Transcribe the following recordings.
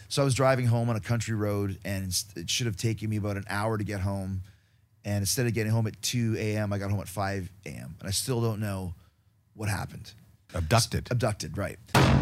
So I was driving home on a country road, and it should have taken me about an hour to get home. And instead of getting home at 2 a.m., I got home at 5 a.m. And I still don't know what happened. Abducted. Abducted, right.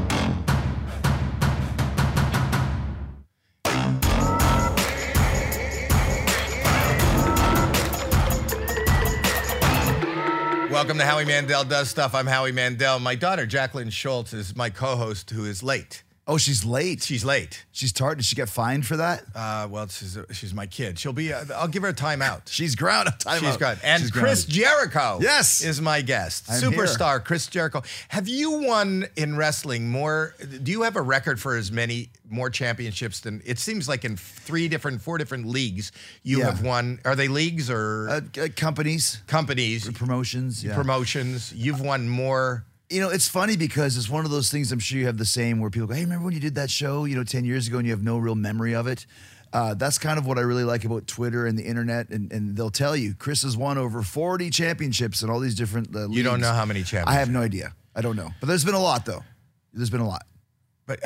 Welcome to Howie Mandel Does Stuff. I'm Howie Mandel. My daughter, Jacqueline Schultz, is my co-host who is late. Oh, she's late. She's late. She's tired. Did she get fined for that? Well, she's my kid. She'll be. I'll give her a timeout. She's grounded. She's grounded. And Chris Jericho, yes, is my guest. I'm Superstar here. Chris Jericho. Have you won in wrestling more? Do you have a record for as many more championships than? It seems like in four different leagues you have won. Are they leagues or companies? Companies, promotions. Yeah. Promotions. You've won more. You know, it's funny because it's one of those things I'm sure you have the same where people go, hey, remember when you did that show, 10 years ago and you have no real memory of it? That's kind of what I really like about Twitter and the internet. And they'll tell you, Chris has won over 40 championships and all these different leagues. You don't know how many championships. I have no idea. I don't know. But there's been a lot, though. There's been a lot. But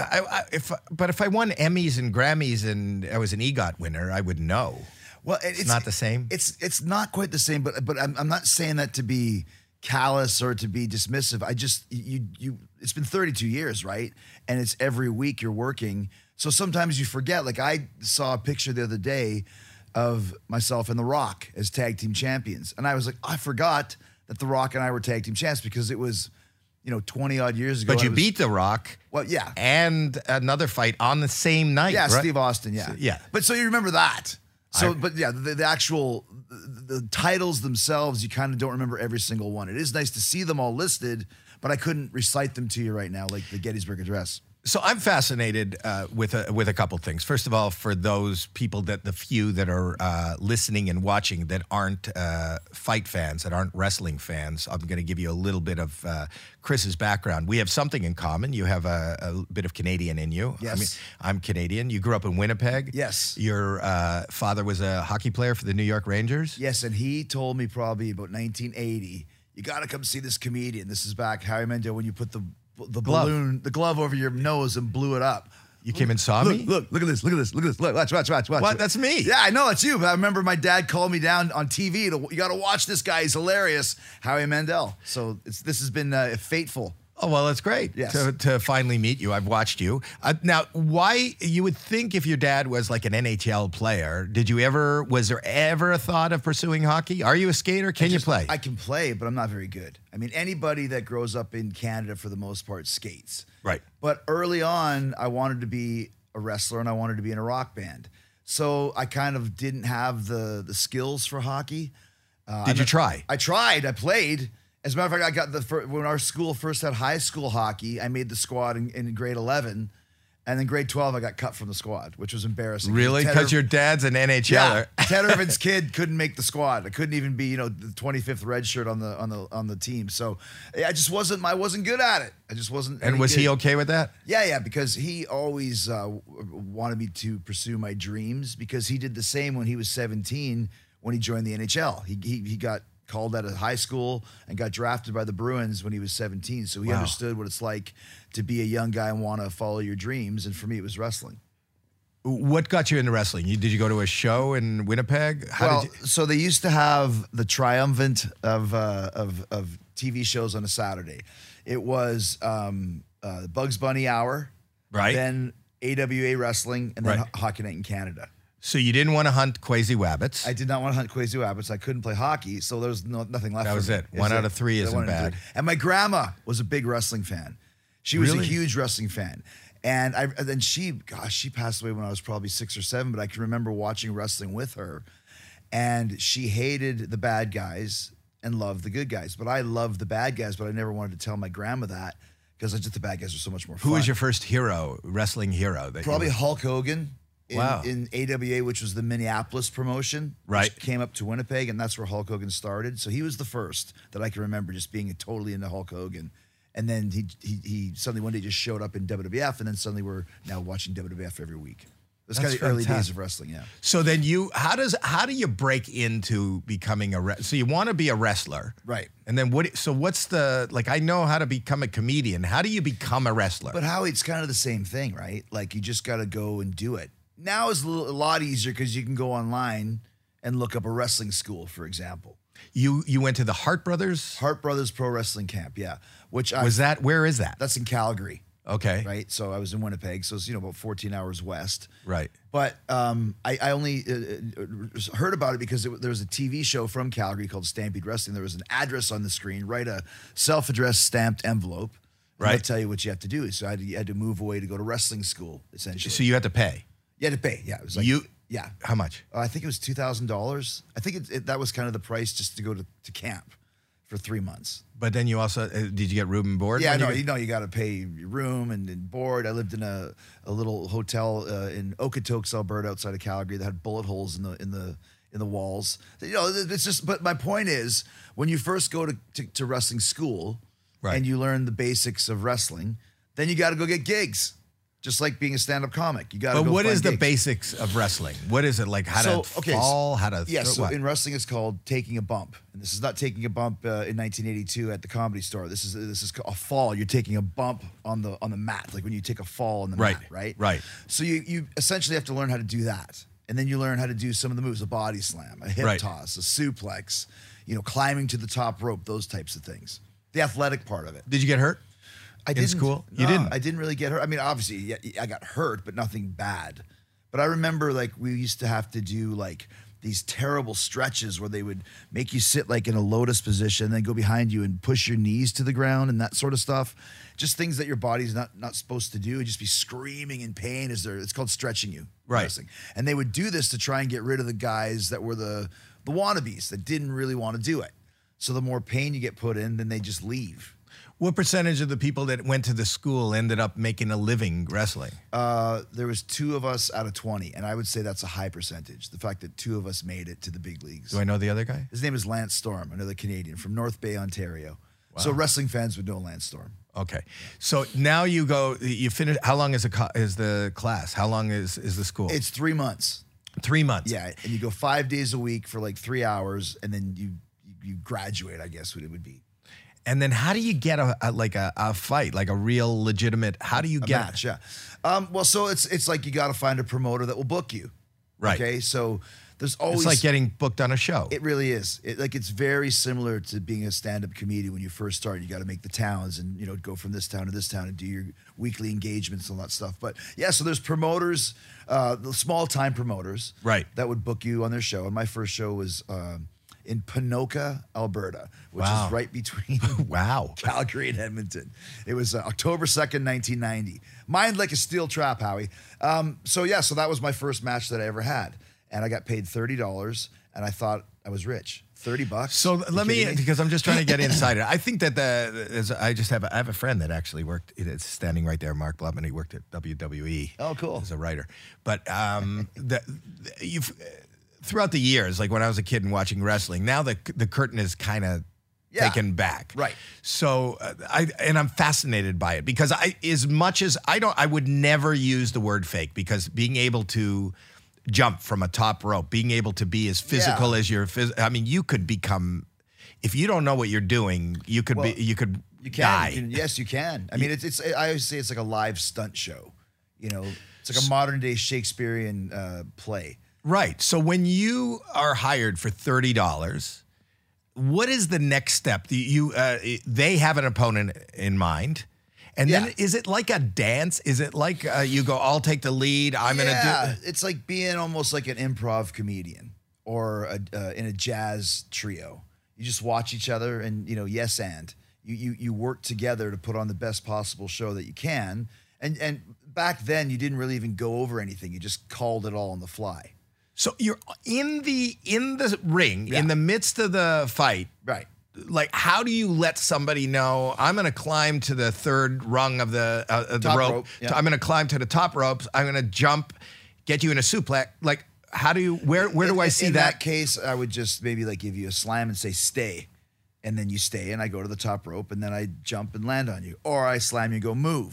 if I won Emmys and Grammys and I was an EGOT winner, I would know. Well, it's not the same. It's not quite the same, but I'm not saying that to be callous or to be dismissive. I just it's been 32 years, right? And it's every week you're working. So sometimes you forget. Like I saw a picture the other day of myself and The Rock as tag team champions. And I was like, I forgot that The Rock and I were tag team champs because it was, 20 odd years ago. But you beat The Rock. Well, yeah. And another fight on the same night. Yeah, right? Steve Austin, yeah. Yeah. But so you remember that. So, but yeah, the actual the titles themselves, you kind of don't remember every single one. It is nice to see them all listed, but I couldn't recite them to you right now, like the Gettysburg Address. So I'm fascinated with a couple things. First of all, for those people the few that are listening and watching that aren't fight fans, that aren't wrestling fans, I'm going to give you a little bit of Chris's background. We have something in common. You have a bit of Canadian in you. Yes. I mean, I'm Canadian. You grew up in Winnipeg. Yes. Your father was a hockey player for the New York Rangers. Yes, and he told me probably about 1980, you got to come see this comedian. This is back Howie Mandel when you put the glove over your nose and blew it up. You came and saw me? Look at this. Look, watch. What? That's me. Yeah, I know, it's you. But I remember my dad called me down on TV. You got to watch this guy. He's hilarious. Howie Mandel. So this has been fateful. Oh, well, that's great to finally meet you. I've watched you. Now, why you would think if your dad was like an NHL player, was there ever a thought of pursuing hockey? Are you a skater? Can you play? I can play, but I'm not very good. I mean, anybody that grows up in Canada for the most part skates. Right. But early on, I wanted to be a wrestler and I wanted to be in a rock band. So I kind of didn't have the skills for hockey. Did you try? I tried. I played. As a matter of fact, when our school first had high school hockey, I made the squad in grade 11. And then grade 12, I got cut from the squad, which was embarrassing. Really? Because your dad's an NHLer. Yeah, Ted Irvin's kid couldn't make the squad. I couldn't even be, the 25th red shirt on the team. So I wasn't good at it. I just wasn't. And was he okay with that? Yeah, because he always wanted me to pursue my dreams because he did the same when he was 17 when he joined the NHL. He got called out of high school and got drafted by the Bruins when he was 17. So he understood what it's like to be a young guy and want to follow your dreams. And for me, it was wrestling. What got you into wrestling? Did you go to a show in Winnipeg? So they used to have the triumvirate of TV shows on a Saturday. It was Bugs Bunny Hour, right? Then AWA Wrestling, and then Hockey Night in Canada. So you didn't want to hunt Quasi Wabbits. I did not want to hunt Quasi Wabbits. I couldn't play hockey, so there was nothing left. That was it. One out of three isn't bad. And my grandma was a big wrestling fan. She was a huge wrestling fan. And then she passed away when I was probably 6 or 7, but I can remember watching wrestling with her. And she hated the bad guys and loved the good guys. But I loved the bad guys, but I never wanted to tell my grandma that because the bad guys were so much more fun. Who was your first wrestling hero? Probably Hulk Hogan. In AWA, which was the Minneapolis promotion, which came up to Winnipeg, and that's where Hulk Hogan started. So he was the first that I can remember just being totally into Hulk Hogan. And then he suddenly one day just showed up in WWF, and then suddenly we're now watching WWF every week. That's kind of the early days fantastic. of wrestling. Yeah. So then how do you break into becoming so you want to be a wrestler. Right. And then what's the, like, I know how to become a comedian. How do you become a wrestler? But Howie, it's kind of the same thing, right? Like you just got to go and do it. Now is a lot easier because you can go online and look up a wrestling school, for example. You went to the Hart Brothers? Hart Brothers Pro Wrestling Camp, yeah. Where is that? That's in Calgary. Okay. Right. So I was in Winnipeg. So it's, about 14 hours west. Right. But I only heard about it because there was a TV show from Calgary called Stampede Wrestling. There was an address on the screen, write a self-addressed stamped envelope. And Right. they'll tell you what you have to do. So you had to move away to go to wrestling school, essentially. So you had to pay. You had to pay. Yeah. It was like, yeah. How much? I think it was $2,000. I think that was kind of the price just to go to camp for 3 months. But then you also, did you get room and board? Yeah, no, you got to pay your room and board. I lived in a little hotel in Okotoks, Alberta, outside of Calgary that had bullet holes in the walls. It's just. But my point is, when you first go to wrestling school, Right. and you learn the basics of wrestling, then you got to go get gigs. Just like being a stand-up comic, you got to go. But what find is the gigs. basics of wrestling? What is it like? How to fall? How to yeah? So what? in wrestling, it's called taking a bump, and this is not taking a bump in 1982 at the Comedy Store. This is a fall. You're taking a bump on the mat, like when you take a fall on the Right. mat, right? Right. So you essentially have to learn how to do that, and then you learn how to do some of the moves: a body slam, a hip Right. toss, a suplex, climbing to the top rope, those types of things. The athletic part of it. Did you get hurt? I didn't. School? You No, didn't? I didn't really get hurt. I mean, obviously, yeah, I got hurt, but nothing bad. But I remember, like, we used to have to do, like, these terrible stretches where they would make you sit, like, in a lotus position and then go behind you and push your knees to the ground and that sort of stuff. Just things that your body's not supposed to do. And just be screaming in pain it's called stretching you. Right. Wrestling. And they would do this to try and get rid of the guys that were the wannabes that didn't really want to do it. So the more pain you get put in, then they just leave. What percentage of the people that went to the school ended up making a living wrestling? There was 2 of us out of 20, and I would say that's a high percentage. The fact that 2 of us made it to the big leagues. Do I know the other guy? His name is Lance Storm, another Canadian from North Bay, Ontario. So wrestling fans would know Lance Storm. Okay. So now you finish. How long is the class? How long is the school? It's 3 months. 3 months. Yeah, and you go 5 days a week for like 3 hours, and then you graduate, I guess what it would be. And then how do you get a fight, like a real legitimate? How do you A get match, yeah. Well, so it's like you got to find a promoter that will book you. Right. Okay, so there's always. It's like getting booked on a show. It really is. It's very similar to being a stand-up comedian when you first start. You got to make the towns and go from this town to this town and do your weekly engagements and all that stuff. But yeah, so there's promoters, the small-time promoters, Right. that would book you on their show. And my first show was in Ponoka, Alberta, which Wow. is right between Wow. Calgary and Edmonton. It was October 2nd, 1990. Mind like a steel trap, Howie. So that was my first match that I ever had. And I got paid $30, and I thought I was rich. $30. So let me, because I'm just trying to get inside it. I think that I have a friend that actually worked. It's standing right there, Mark Blubman. He worked at WWE. Oh, cool. As a writer, but you've throughout the years, like when I was a kid and watching wrestling, now the curtain is kind of taken back. Right. So I'm fascinated by it because I would never use the word fake because being able to jump from a top rope, being able to be as physical as I mean, you could become, if you don't know what you're doing, you could die. Yes, you can. I mean, I always say it's like a live stunt show. It's like a modern day Shakespearean play. Right. So when you are hired for $30, what is the next step? They have an opponent in mind. And then is it like a dance? Is it like you go, I'll take the lead, I'm going to do it? It's like being almost like an improv comedian or in a jazz trio. You just watch each other and, yes and. You work together to put on the best possible show that you can. And back then, you didn't really even go over anything. You just called it all on the fly. So you're in the ring, in the midst of the fight. Right. Like, how do you let somebody know I'm going to climb to the third rung of the Top rope? yeah. I'm going to climb to the top ropes. I'm going to jump, get you in a suplex. Like, how do you? Where do I see in that? that case, I would just maybe like give you a slam and say stay, and then you stay, and I go to the top rope, and then I jump and land on you, or I slam you and go move,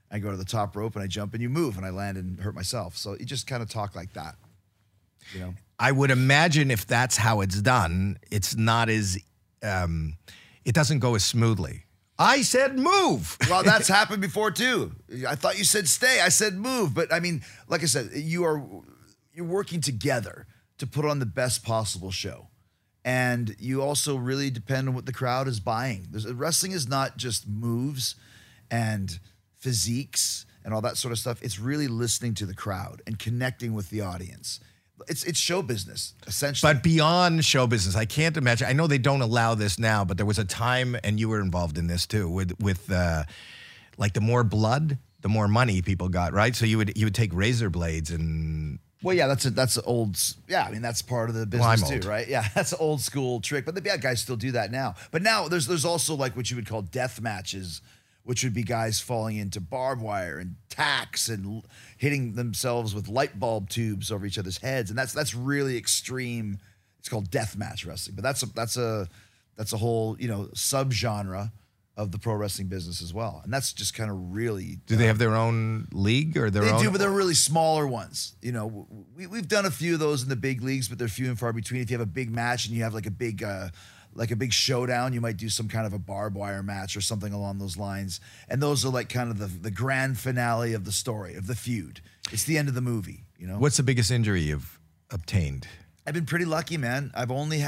I go to the top rope and I jump and you move and I land and hurt myself. So you just kind of talk like that, you know? I would imagine if that's how it's done, it's not as, it doesn't go as smoothly. I said move. Well, that's happened before too. I thought you said stay. I said move. But I mean, like I said, you're working together to put on the best possible show. And you also really depend on what the crowd is buying. Wrestling is not just moves and physiques and all that sort of stuff. It's really listening to the crowd and connecting with the audience. It's show business, essentially. But beyond show business, I can't imagine. I know they don't allow this now, but there was a time, and you were involved in this too, with like the more blood, the more money people got, right? So you would take razor blades and. Well, yeah, that's old. Yeah, I mean that's part of the business too, right? Yeah, that's an old school trick. But the bad guys still do that now. But now there's also like what you would call death matches, which would be guys falling into barbed wire and tacks and hitting themselves with light bulb tubes over each other's heads, and that's really extreme. It's called death match wrestling, but that's a whole subgenre of the pro wrestling business as well, and that's just kind of really. Do they have their own league or their own? They do, but they're really smaller ones. You know, we've done a few of those in the big leagues, but they're few and far between. If you have a big match and you have like a big showdown, you might do some kind of a barbed wire match or something along those lines. And those are like kind of the grand finale of the story, of the feud. It's the end of the movie, you know? What's the biggest injury you've obtained? I've been pretty lucky, man. I've only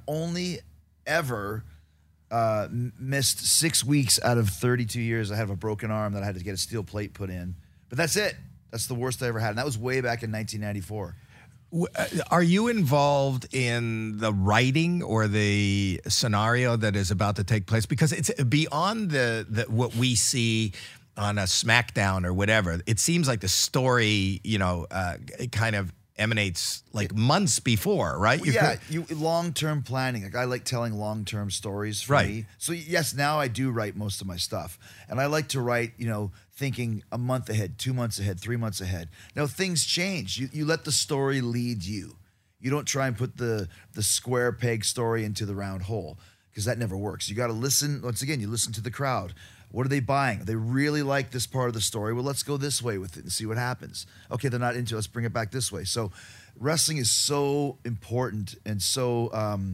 ever missed 6 weeks out of 32 years. I have a broken arm that I had to get a steel plate put in. But that's it. That's the worst I ever had. And that was way back in 1994. Are you involved in the writing or the scenario that is about to take place? Because it's beyond the what we see on a SmackDown or whatever. It seems like the story, it kind of emanates like months before, right? Long-term planning. Like I like telling long-term stories for me. So yes, now I do write most of my stuff. And I like to write, thinking a month ahead, 2 months ahead, 3 months ahead. Now things change. You let the story lead you. You don't try and put the square peg story into the round hole, because that never works. You got to listen. Once again, you listen to the crowd. What are they buying? They really like this part of the story. Well, let's go this way with it and see what happens. Okay, they're not into it. Let's bring it back this way. So wrestling is so important and so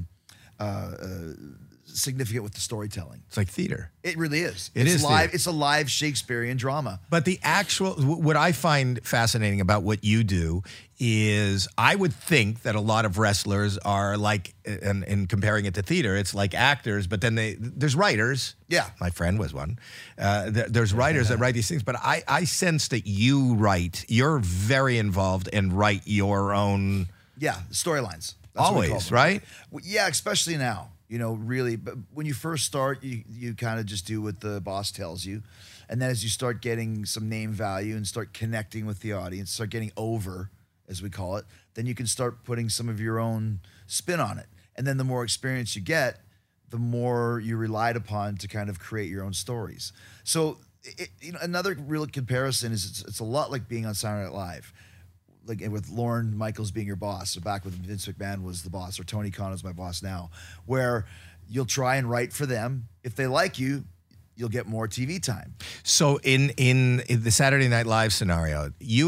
significant with the storytelling. It's like theater. It really is. It's live. theater. It's a live Shakespearean drama. But what I find fascinating about what you do is I would think that a lot of wrestlers are like, and comparing it to theater, it's like actors, but then there's writers. Yeah. My friend was one. There's writers that write these things, but I sense that you're very involved and write your own. Yeah, storylines. Always, right? Well, yeah, especially now. Really, but when you first start, you kind of just do what the boss tells you. And then as you start getting some name value and start connecting with the audience, start getting over, as we call it, then you can start putting some of your own spin on it. And then the more experience you get, the more you're relied upon to kind of create your own stories. So another real comparison is it's a lot like being on Saturday Night Live. Like with Lorne Michaels being your boss, or back when Vince McMahon was the boss, or Tony Khan is my boss now, where you'll try and write for them. If they like you, you'll get more TV time. So in the Saturday Night Live scenario,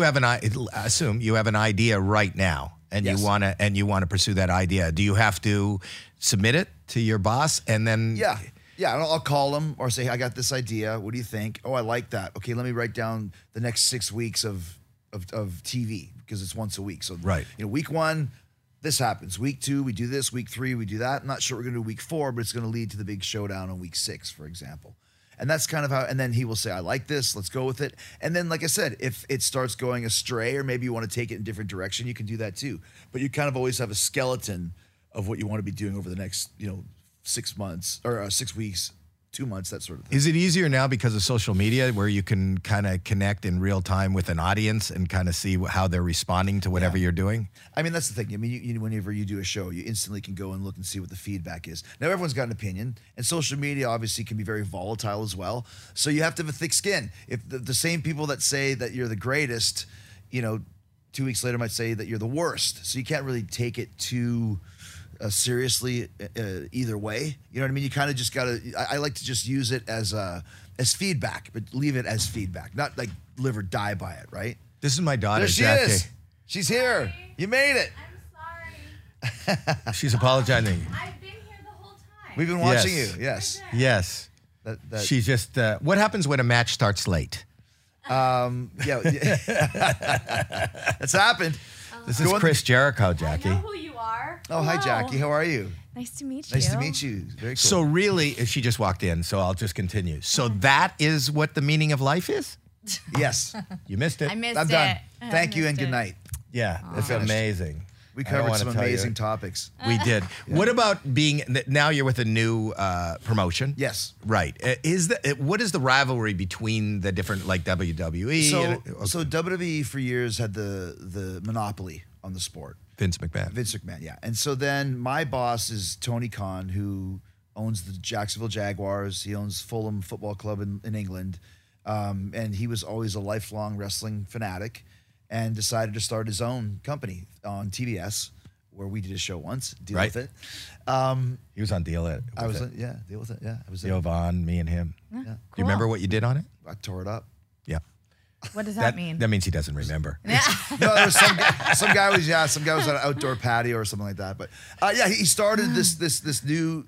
assume you have an idea right now, and Yes. you want to pursue that idea. Do you have to submit it to your boss, and then Yeah, I'll call them or say, I got this idea. What do you think? Oh, I like that. Okay, let me write down the next 6 weeks of TV, because it's once a week. So Right. Week 1, this happens. Week 2, we do this. Week 3, we do that. I'm not sure what we're going to do week 4, but it's going to lead to the big showdown on week 6, for example. And that's kind of how, and then he will say, I like this, let's go with it. And then, like I said, if it starts going astray, or maybe you want to take it in a different direction, you can do that too. But you kind of always have a skeleton of what you want to be doing over the next, 6 months, or 6 weeks, 2 months, that sort of thing. Is it easier now because of social media, where you can kind of connect in real time with an audience and kind of see how they're responding to whatever you're doing? I mean, that's the thing. I mean, whenever you do a show, you instantly can go and look and see what the feedback is. Now, everyone's got an opinion, and social media obviously can be very volatile as well. So you have to have a thick skin. If the same people that say that you're the greatest, 2 weeks later might say that you're the worst. So you can't really take it too seriously either way. You know what I mean? You kind of just got to, I like to just use it as as feedback, but leave it as feedback, not like live or die by it, right? This is my daughter, There she Jackie. is. She's here. You made it. I'm sorry. She's apologizing. I've been here the whole time. We've been watching Yes. you. Yes. Yes. That, She's just, what happens when a match starts late? yeah. It's happened. This is Go on. Chris Jericho, I Jackie. know who you are. Oh, hi, Hello. Jackie. How are you? Nice to meet you. Nice to meet you. Very cool. So really, she just walked in, so I'll just continue. So that is what the meaning of life is? yes, You missed it. I missed I'm it. done. I Thank you and missed good it. night. Yeah, it's finished. amazing. We I don't covered wanna some tell you. amazing topics. We did. What about being, now you're with a new promotion? Yes. Right. What is the rivalry between the different, like WWE? So WWE for years had the monopoly on the sport. Vince McMahon. Vince McMahon, yeah. And so then my boss is Tony Khan, who owns the Jacksonville Jaguars. He owns Fulham Football Club in England. And he was always a lifelong wrestling fanatic and decided to start his own company on TBS, where we did a show once, Deal Right. With It. He was on Deal It. I was, yeah, Deal With It, yeah. I was Theo Vaughn, me and him. yeah. Do you remember what you did on it? I tore it up. Yeah. What does that mean? That means he doesn't remember. No, there was some guy was on an outdoor patio or something like that. But yeah, he started this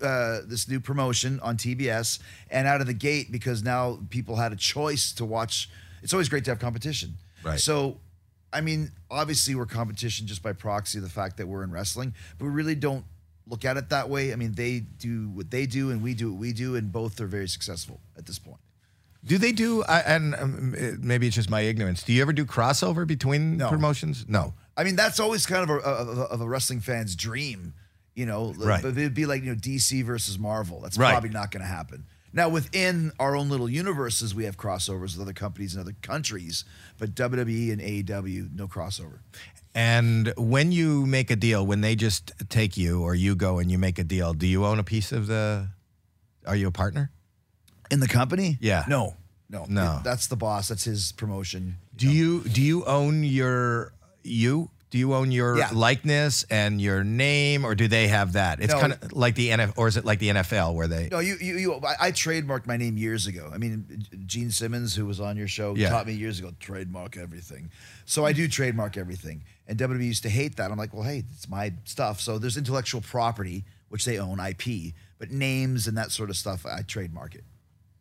new promotion on TBS, and out of the gate, because now people had a choice to watch. It's always great to have competition. Right. So, I mean, obviously we're competition just by proxy of the fact that we're in wrestling, but we really don't look at it that way. I mean, they do what they do, and we do what we do, and both are very successful at this point. Do they do, maybe it's just my ignorance, do you ever do crossover between No. promotions? No. I mean, that's always kind of a wrestling fan's dream, you know. Right. But it'd be like, you know, DC versus Marvel. That's Right. probably not going to happen. Now, within our own little universes, we have crossovers with other companies in other countries, but WWE and AEW, no crossover. And when you make a deal, when they just take you or you go and you make a deal, do you own a piece of are you a partner? In the company? Yeah. No. That's the boss. That's his promotion. Do you own your Do you own your Yeah. likeness and your name, or do they have that? It's No. kind of like the NFL, or is it like the NFL where they? No, I trademarked my name years ago. I mean, Gene Simmons, who was on your show, Yeah. taught me years ago, trademark everything. So I do trademark everything. And WWE used to hate that. I'm like, well, hey, it's my stuff. So there's intellectual property, which they own, IP, but names and that sort of stuff, I trademark it.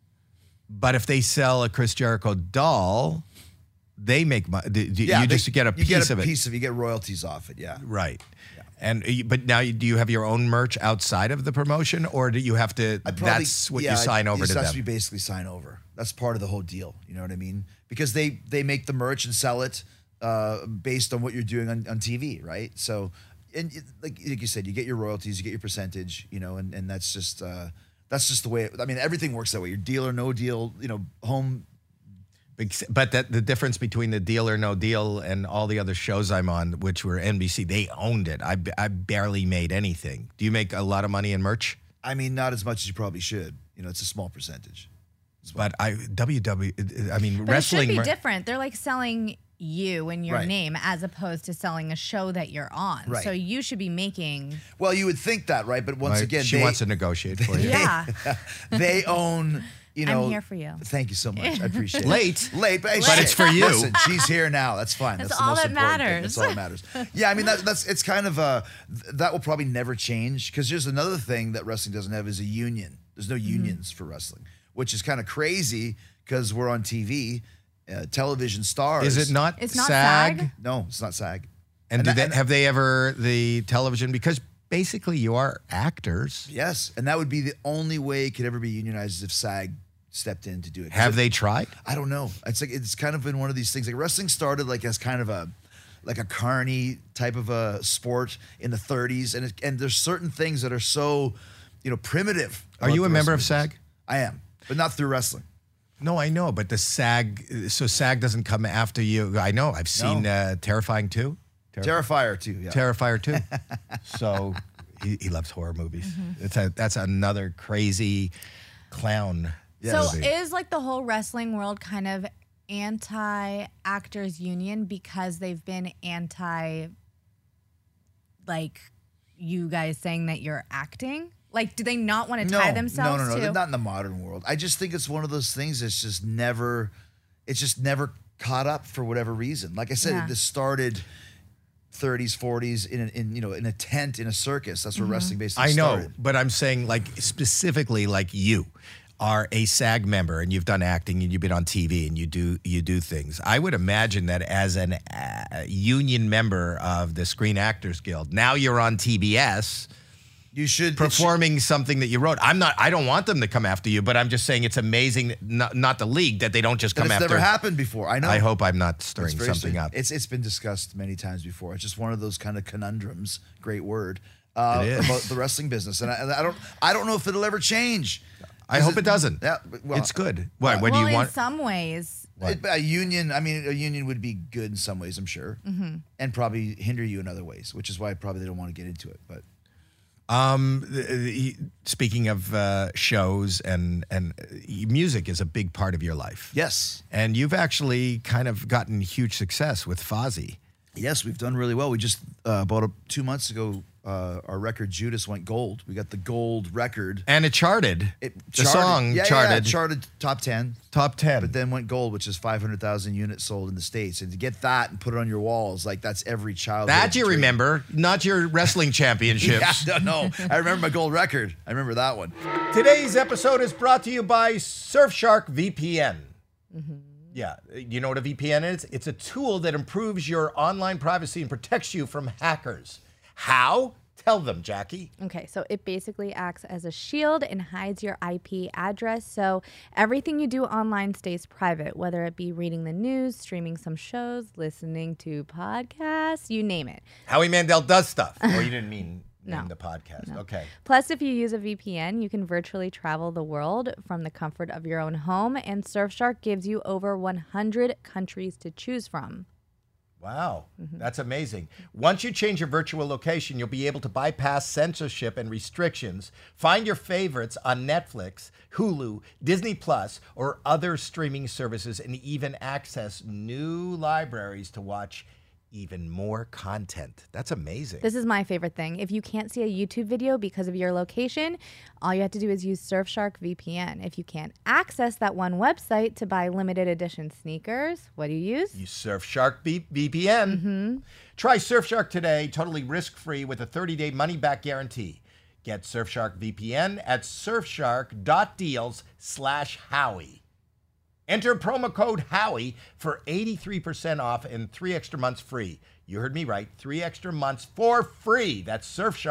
But if they sell a Chris Jericho doll, they make money. You just get a piece of it. You get royalties off it, yeah. Right. And but now, do you have your own merch outside of the promotion, or do you have to? That's what you sign over to That's them. what you basically sign over. That's part of the whole deal. You know what I mean? Because they make the merch and sell it based on what you're doing on TV, right? So, and like you said, you get your royalties, you get your percentage, you know, and that's just the way. I mean, everything works that way. Your deal or no deal, you know, home. But the difference between the Deal or No Deal and all the other shows I'm on, which were NBC, they owned it. I barely made anything. Do you make a lot of money in merch? I mean, not as much as you probably should. You know, it's a small percentage. But wrestling. But it should be different. They're like selling you and your Right. name as opposed to selling a show that you're on. Right. So you should be making. Well, you would think that, right? But once again, she wants to negotiate for you. Yeah. they own. You know, I'm here for you. Thank you so much. I appreciate it. Late. But, hey, But it's for you. Listen, she's here now. That's fine. That's the all most that important thing. matters. That's all that matters. Yeah, I mean it's kind of that will probably never change, because there's another thing that wrestling doesn't have is a union. There's no unions for wrestling, which is kind of crazy because we're on TV, television stars. Is it not? It's not SAG? SAG? No, it's not SAG. And And have they ever the television? Because basically you are actors. Yes, and that would be the only way it could ever be unionized, is if SAG stepped in to do it. Have they tried? I don't know. It's kind of been one of these things. Like wrestling started like as kind of a carny type of a sport in the 30s, and there's certain things that are so, you know, primitive. Are about you a the member of wrestling SAG? business. I am, but not through wrestling. No, I know, but the SAG. So SAG doesn't come after you. I know. I've seen Terrifying 2. Terrifier too. Yeah. Terrifier 2. So he loves horror movies. That's another crazy clown. So movie. is like the whole wrestling world kind of anti-actors union because they've been anti, like, you guys saying that you're acting? Like, do they not want to tie themselves No. to? They're not in the modern world. I just think it's one of those things that's just never caught up for whatever reason. Like I said, this started 30s, 40s in a tent in a circus. That's where wrestling basically started. I know, but I'm saying like specifically like you are a SAG member and you've done acting and you've been on TV and you do things. I would imagine that as an union member of the Screen Actors Guild, now you're on TBS. You should performing something that you wrote. I don't want them to come after you, but I'm just saying it's amazing, not the league, that they don't just come after. It's never happened before. I know. I hope I'm not stirring something up. It's been discussed many times before. It's just one of those kind of conundrums. Great word. It is. About the wrestling business, and I don't know if it'll ever change. I hope it doesn't. Yeah, well, it's good. What do you want? In some ways. A union. I mean, a union would be good in some ways, I'm sure, and probably hinder you in other ways, which is why probably they don't want to get into it. But speaking of shows and music is a big part of your life. Yes, and you've actually kind of gotten huge success with Fozzy. Yes, we've done really well. We just about 2 months ago. Our record Judas went gold. We got the gold record, and it charted. The song charted top 10, but then went gold, which is 500,000 units sold in the States. And to get that and put it on your walls, like that's every childhood. That you remember, not your wrestling championships. No, I remember my gold record. I remember that one. Today's episode is brought to you by Surfshark VPN. Yeah, you know what a VPN is? It's a tool that improves your online privacy and protects you from hackers. How? Tell them, Jackie. Okay, so it basically acts as a shield and hides your IP address, so everything you do online stays private, whether it be reading the news, streaming some shows, listening to podcasts, you name it. Howie Mandel does stuff. Oh, you didn't mean the podcast. No. Okay. Plus, if you use a VPN, you can virtually travel the world from the comfort of your own home, and Surfshark gives you over 100 countries to choose from. Wow, that's amazing. Once you change your virtual location, you'll be able to bypass censorship and restrictions, find your favorites on Netflix, Hulu, Disney Plus, or other streaming services, and even access new libraries to watch even more content. That's amazing. This is my favorite thing. If you can't see a YouTube video because of your location, all you have to do is use Surfshark VPN. If you can't access that one website to buy limited edition sneakers, what do you use? Use Surfshark VPN. Try Surfshark today, totally risk-free with a 30-day money-back guarantee. Get Surfshark VPN at surfshark.deals/Howie. Enter promo code Howie for 83% off and 3 extra months free. You heard me right, 3 extra months for free. That's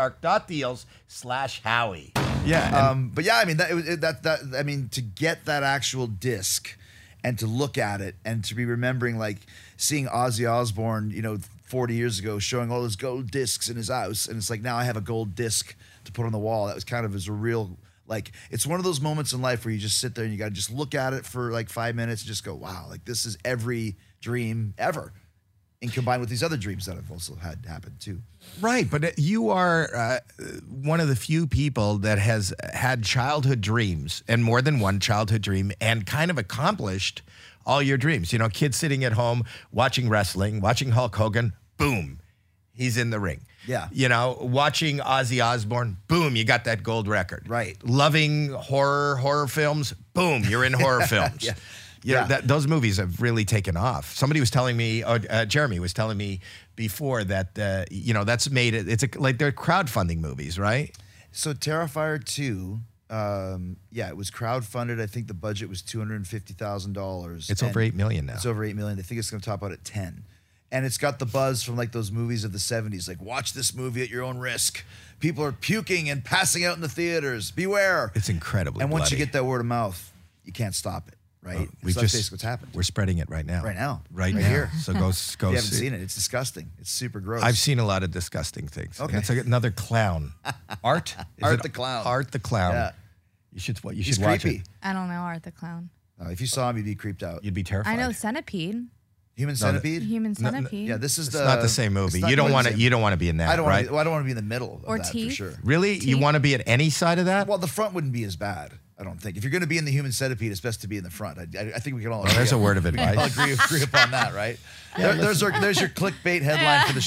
surfshark.deals/Howie. Yeah, but yeah, I mean I mean to get that actual disc and to look at it and to be remembering like seeing Ozzy Osbourne, 40 years ago showing all those gold discs in his house, and it's like now I have a gold disc to put on the wall. That was kind of as a real. Like, it's one of those moments in life where you just sit there and you got to just look at it for like 5 minutes and just go, wow, like this is every dream ever. And combined with these other dreams that I've also had happen too. Right, but you are one of the few people that has had childhood dreams and more than one childhood dream and kind of accomplished all your dreams. Kids sitting at home watching wrestling, watching Hulk Hogan, boom, he's in the ring. Yeah. Watching Ozzy Osbourne, boom, you got that gold record. Right. Loving horror films, boom, you're in horror films. Those movies have really taken off. Somebody was telling me, Jeremy was telling me before that, that's made it, like they're crowdfunding movies, right? So Terrifier 2, it was crowdfunded. I think the budget was $250,000. It's over $8 million now. It's over $8 million. I think it's going to top out at 10. And it's got the buzz from like those movies of the 70s, like watch this movie at your own risk. People are puking and passing out in the theaters. Beware. It's incredibly And once bloody. you get that word of mouth, you can't stop it, right? So that's basically what's happened. We're spreading it right now. Right now. Right now. Here. So go If you haven't see. seen it, it's disgusting. It's super gross. I've seen a lot of disgusting things. Okay. And it's like another clown. Art? Art the Clown. Art the Clown. Yeah. You should He's watch creepy. it. I don't know, Art the Clown. If you saw him, you'd be creeped out. You'd be terrified. I know Centipede. Human Centipede? Human Centipede. Yeah, this is It's not the same movie. not You don't quite want the to. same. You don't want to be in that, I don't right? want to be in the middle of Or that Teeth. for sure. Really? You want to be at any side of that? Well, the front wouldn't be as bad, I don't think. If you're going to be in the Human Centipede, it's best to be in the front. I think we can all There's a word of all advice. agree upon that, right? There's your clickbait headline for the show. If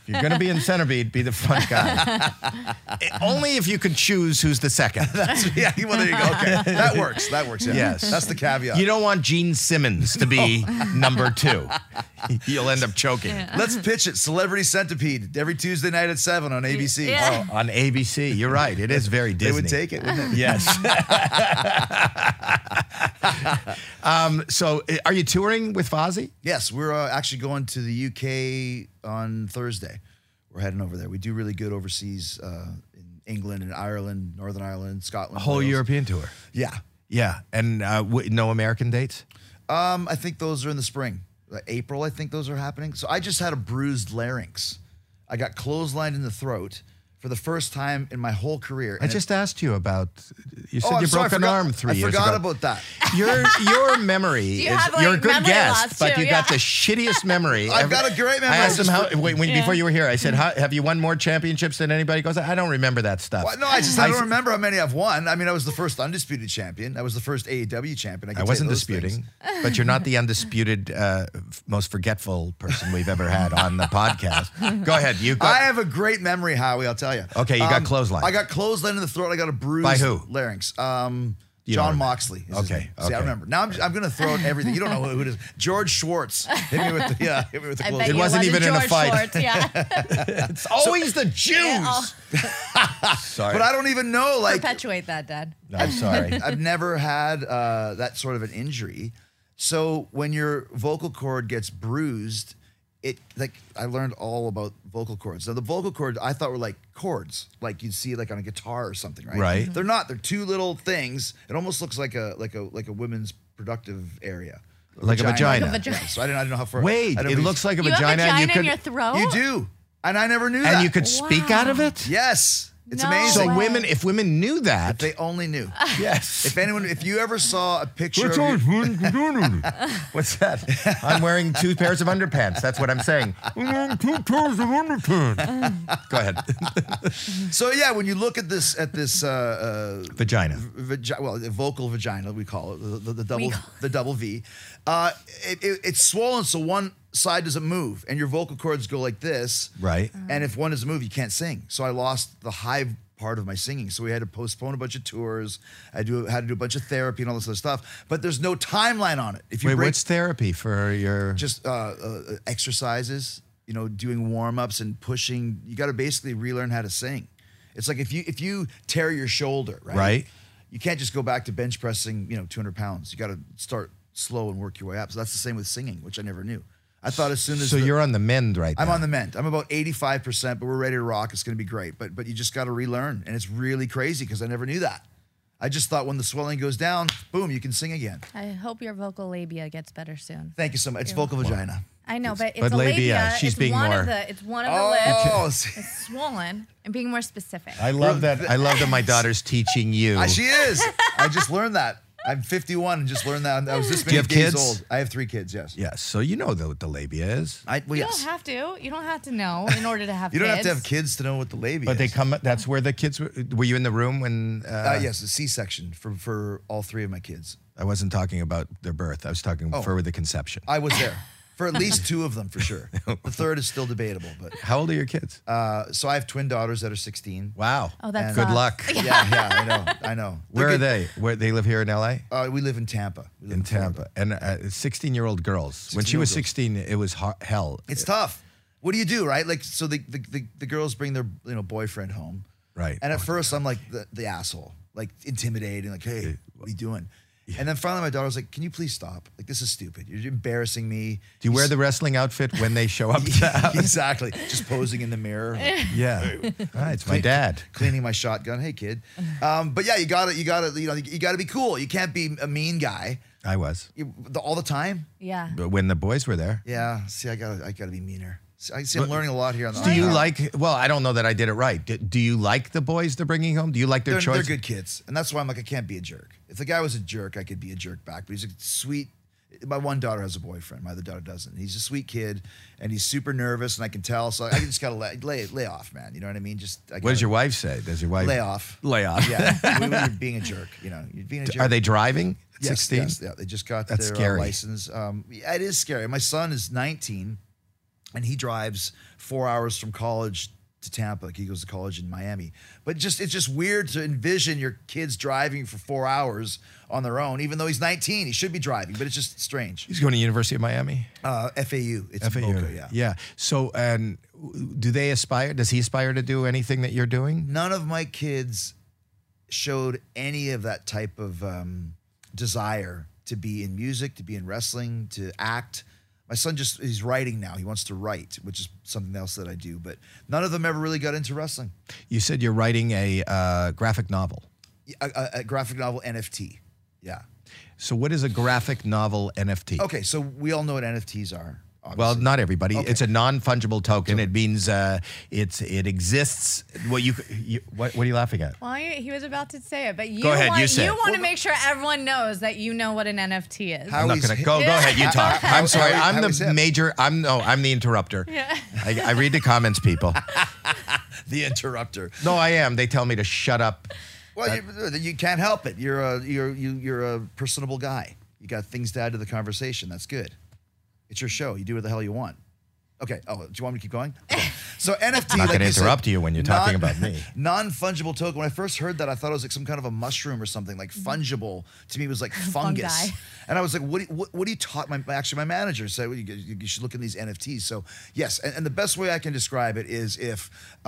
you're going to be in center beat, be the front guy. Only if you could choose who's the second. Yeah, well, there you go. Okay, that works. That works. Yeah. Yes. That's the caveat. You don't want Gene Simmons to be number 2. You'll end up choking. Let's pitch it. Celebrity Centipede every Tuesday night at 7 on ABC. Yeah. Oh, on ABC. You're right. It is very Disney. They would take it, wouldn't it? Yes. So, are you touring with Fozzy? Yes, we're actually going to the UK on Thursday. We're heading over there. We do really good overseas in England and Ireland, Northern Ireland, Scotland. A whole Wales. European tour. Yeah. Yeah. And no American dates? I think those are in the spring. April, I think those are happening. So I just had a bruised larynx. I got clotheslined in the throat for the first time in my whole career. I just asked you about. You said I'm you sorry, broke an arm 3 years ago. I forgot about that. Your memory You is have, like, you're a good memory guest, loss, but too, you got the shittiest memory. I've got a great memory. I asked him Just before you were here. I said, "Have you won more championships than anybody?" He goes, "I don't remember that stuff." Well, no, I don't remember how many I've won. I mean, I was the first undisputed champion. I was the first AEW champion. I wasn't disputing, but you're not the undisputed, most forgetful person we've ever had on the podcast. Go ahead. I have a great memory, Howie. I'll tell you. Okay, you got clothesline. I got clothesline in the throat. I got a bruised By who? larynx. You John don't remember. Moxley. Is his Okay, name. See, okay. I remember. Now I'm going to throw out everything. You don't know who it is. George Schwartz. Hit me with the I bet clothesline. It you wasn't even in a George fight. Schwartz, yeah. It's always the Jews. Sorry, But I don't even know. Like, Perpetuate that, Dad. No, I'm sorry. I've never had that sort of an injury. So when your vocal cord gets bruised, I learned all about vocal cords. Now the vocal cords I thought were like chords, like you'd see like on a guitar or something, right? Right. They're not. They're two little things. It almost looks like a women's productive area. Like a vagina. Like a vagina. Yeah, so I didn't know how far. Wait, I it didn't looks like a You have vagina, a vagina and you in your could throat? You do, and I never knew that. and you could speak out of it. Yes, it's No amazing. So way. if women knew that, They only knew. yes. If you ever saw a picture of your, What's that? I'm wearing 2 pairs of underpants. That's what I'm saying. I'm wearing 2 pairs of underpants. Go ahead. so yeah, when you look at this Vagina. Vocal vagina, we call it the double We call the double V. It's swollen, so one side doesn't move, and your vocal cords go like this. Right. And if one doesn't move, you can't sing. So I lost the high part of my singing. So we had to postpone a bunch of tours. Had to do a bunch of therapy and all this other stuff. But there's no timeline on it. If you Wait, break what's therapy for your... just exercises, doing warm-ups and pushing, you got to basically relearn how to sing. It's like if you tear your shoulder, right? Right. You can't just go back to bench pressing, 200 pounds. You got to start slow and work your way up. So that's the same with singing, which I never knew. I thought as soon as So you're on the mend right now. I'm on the mend. I'm about 85%, but we're ready to rock. It's going to be great. But you just got to relearn, and it's really crazy because I never knew that. I just thought when the swelling goes down, boom, you can sing again. I hope your vocal labia gets better soon. Thank you so much. It's vocal vagina. I know, but it's But a labia, labia. she's it's being one more- Of it's one of the lips. Oh, It's swollen and being more specific. I love that. I love that my daughter's teaching you. she is. I just learned that. I'm 51 and just learned that. I was this Do you many have days kids? old. I have 3 kids, yes. Yes. So you know what the labia is. Well, You yes. don't have to. You don't have to know in order to have You don't kids. have to have kids to know what the labia But they is. come. That's where the kids were you in the room when? Yes, a C-section for all 3 of my kids. I wasn't talking about their birth. I was talking for the conception. I was there for at least 2 of them for sure. The third is still debatable, but How old are your kids? so I have twin daughters that are 16. Wow. Oh, that's Good luck. Yeah, I know. Where are They're they? Where they live here in LA? good. We live in Tampa. We live In Florida. Tampa. And 16-year-old girls. When she 16-year-old was girls. 16, it was hell. It's tough. What do you do, right? Like, so the girls bring their boyfriend home, Right. and at first I'm like the asshole, like intimidating, like, hey, what are you doing? And then finally my daughter was like, can you please stop? Like, this is stupid. You're embarrassing me. Do you wear the wrestling outfit when they show up? to the house? Exactly. Just posing in the mirror, like, Yeah. Ah, it's my dad. cleaning my shotgun. Hey, kid. But yeah, you gotta be cool. You can't be a mean guy I was. all the time. Yeah. But when the boys were there. Yeah. See, I gotta be meaner. See, I'm learning a lot here on the. Do you like, well, I don't know that I did it right. Do you like the boys they're bringing home? Do you like their They're choice? good kids, and that's why I'm like, I can't be a jerk. If the guy was a jerk, I could be a jerk back. But he's a sweet. My one daughter has a boyfriend. My other daughter doesn't. He's a sweet kid, and he's super nervous, and I can tell. So I just gotta lay off, man. You know what I mean? What does your wife say? Does your wife lay off? Lay off. Yeah, when you're being a jerk. You're being a jerk. Are they driving at Yes, 16? yes, yeah. They just got That's their scary. license. Yeah, it is scary. My son is 19. and he drives 4 hours from college to Tampa. Like he goes to college in Miami. But it's just weird to envision your kids driving for 4 hours on their own, even though he's 19. He should be driving, but it's just strange. He's going to University of Miami? FAU. It's FAU. Boca, yeah. Yeah. So, and does he aspire to do anything that you're doing? None of my kids showed any of that type of desire to be in music, to be in wrestling, to act. My son he's writing now. He wants to write, which is something else that I do. But none of them ever really got into wrestling. You said you're writing a graphic novel. A graphic novel NFT. Yeah. So what is a graphic novel NFT? Okay, so we all know what NFTs are. Well, Obviously. not everybody. Okay. It's a non-fungible token. It means it exists. What are you laughing at? Well, he was about to say it, but you Go ahead, want, you say it. want to make sure everyone knows that you know what an NFT is. How I'm not he's- going to go ahead. You talk. I'm sorry. how I'm he's the hip. major. I'm the interrupter. Yeah. I read the comments, people. The interrupter. No, I am. They tell me to shut up. Well, you can't help it. You're a personable guy. You got things to add to the conversation. That's good. It's your show. You do what the hell you want. Okay. Oh, do you want me to keep going? Okay. So NFT. I'm not like going to you said, interrupt you when you're talking about me. Non-fungible token. When I first heard that, I thought it was like some kind of a mushroom or something. Like fungible to me was like fungus. Fungi. And I was like, what do you taught? My manager said, well, you should look at these NFTs. So yes, and the best way I can describe it is if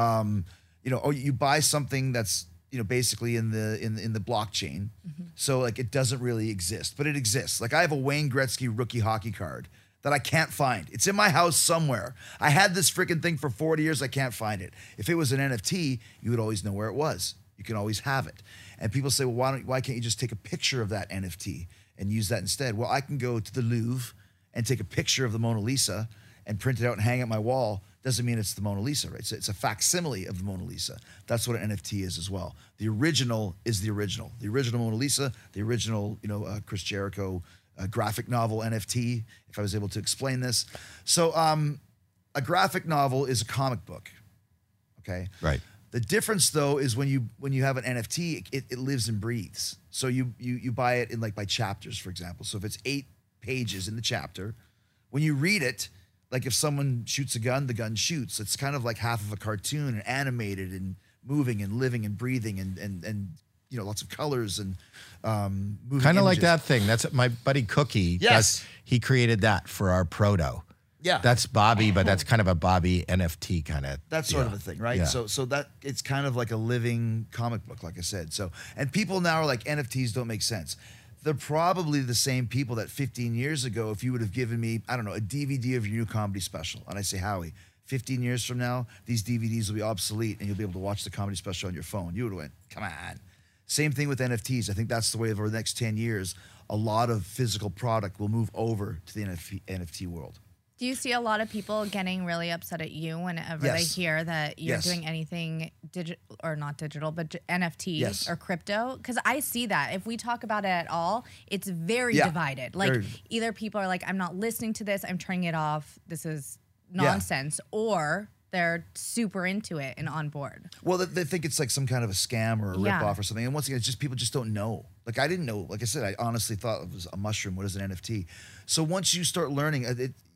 you buy something that's basically in the blockchain. So like it doesn't really exist, but it exists. Like I have a Wayne Gretzky rookie hockey card that I can't find. It's in my house somewhere. I had this freaking thing for 40 years. I can't find it. If it was an NFT, you would always know where it was. You can always have it. And people say, well, why can't you just take a picture of that NFT and use that instead? Well, I can go to the Louvre and take a picture of the Mona Lisa and print it out and hang it on my wall. Doesn't mean it's the Mona Lisa, right? It's a facsimile of the Mona Lisa. That's what an NFT is as well. The original is the original. The original Mona Lisa, the original, Chris Jericho graphic novel NFT, if I was able to explain this. So a graphic novel is a comic book, okay? Right. The difference, though, is when you have an NFT, it lives and breathes. So you buy it in by chapters, for example. So if it's 8 pages in the chapter, when you read it, like if someone shoots a gun, the gun shoots. It's kind of like half of a cartoon and animated and moving and living and breathing and lots of colors and moving Kind of like images. that thing. That's my buddy Cookie. Yes. He created that for our proto. Yeah. That's Bobby, but that's kind of a Bobby NFT kind of. That sort of a thing, right? Yeah. So that it's kind of like a living comic book, like I said. So, and people now are like, NFTs don't make sense. They're probably the same people that 15 years ago, if you would have given me, I don't know, a DVD of your new comedy special, and I say, Howie, 15 years from now, these DVDs will be obsolete and you'll be able to watch the comedy special on your phone. You would have went, come on. Same thing with NFTs. I think that's the way over the next 10 years, a lot of physical product will move over to the NFT world. Do you see a lot of people getting really upset at you whenever they Yes. hear that you're Yes. doing anything digital or not digital, but NFT Yes. or crypto? Because I see that. If we talk about it at all, it's very Yeah. divided. Like Very. either people are like, I'm not listening to this, I'm turning it off, this is Yeah. nonsense, or they're super into it and on board. Well, they think it's like some kind of a scam or a Yeah. ripoff or something. And once again, it's just people just don't know. Like I didn't know. Like I said, I honestly thought it was a mushroom. What is an NFT? So once you start learning,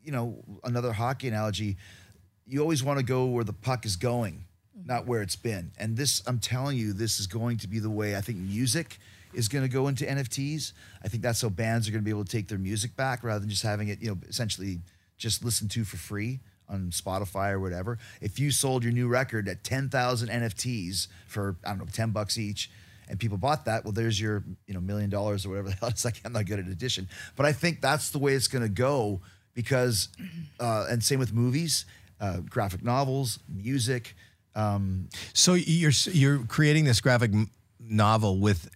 another hockey analogy, you always want to go where the puck is going, not where it's been. And this, I'm telling you, this is going to be the way I think music is going to go into NFTs. I think that's how bands are going to be able to take their music back rather than just having it, essentially just listened to for free on Spotify or whatever. If you sold your new record at 10,000 NFTs for, I don't know, $10 each, and people bought that, well, there's your, $1 million or whatever the hell. It's like, I'm not good at addition. But I think that's the way it's going to go because, and same with movies, graphic novels, music. So you're creating this graphic novel with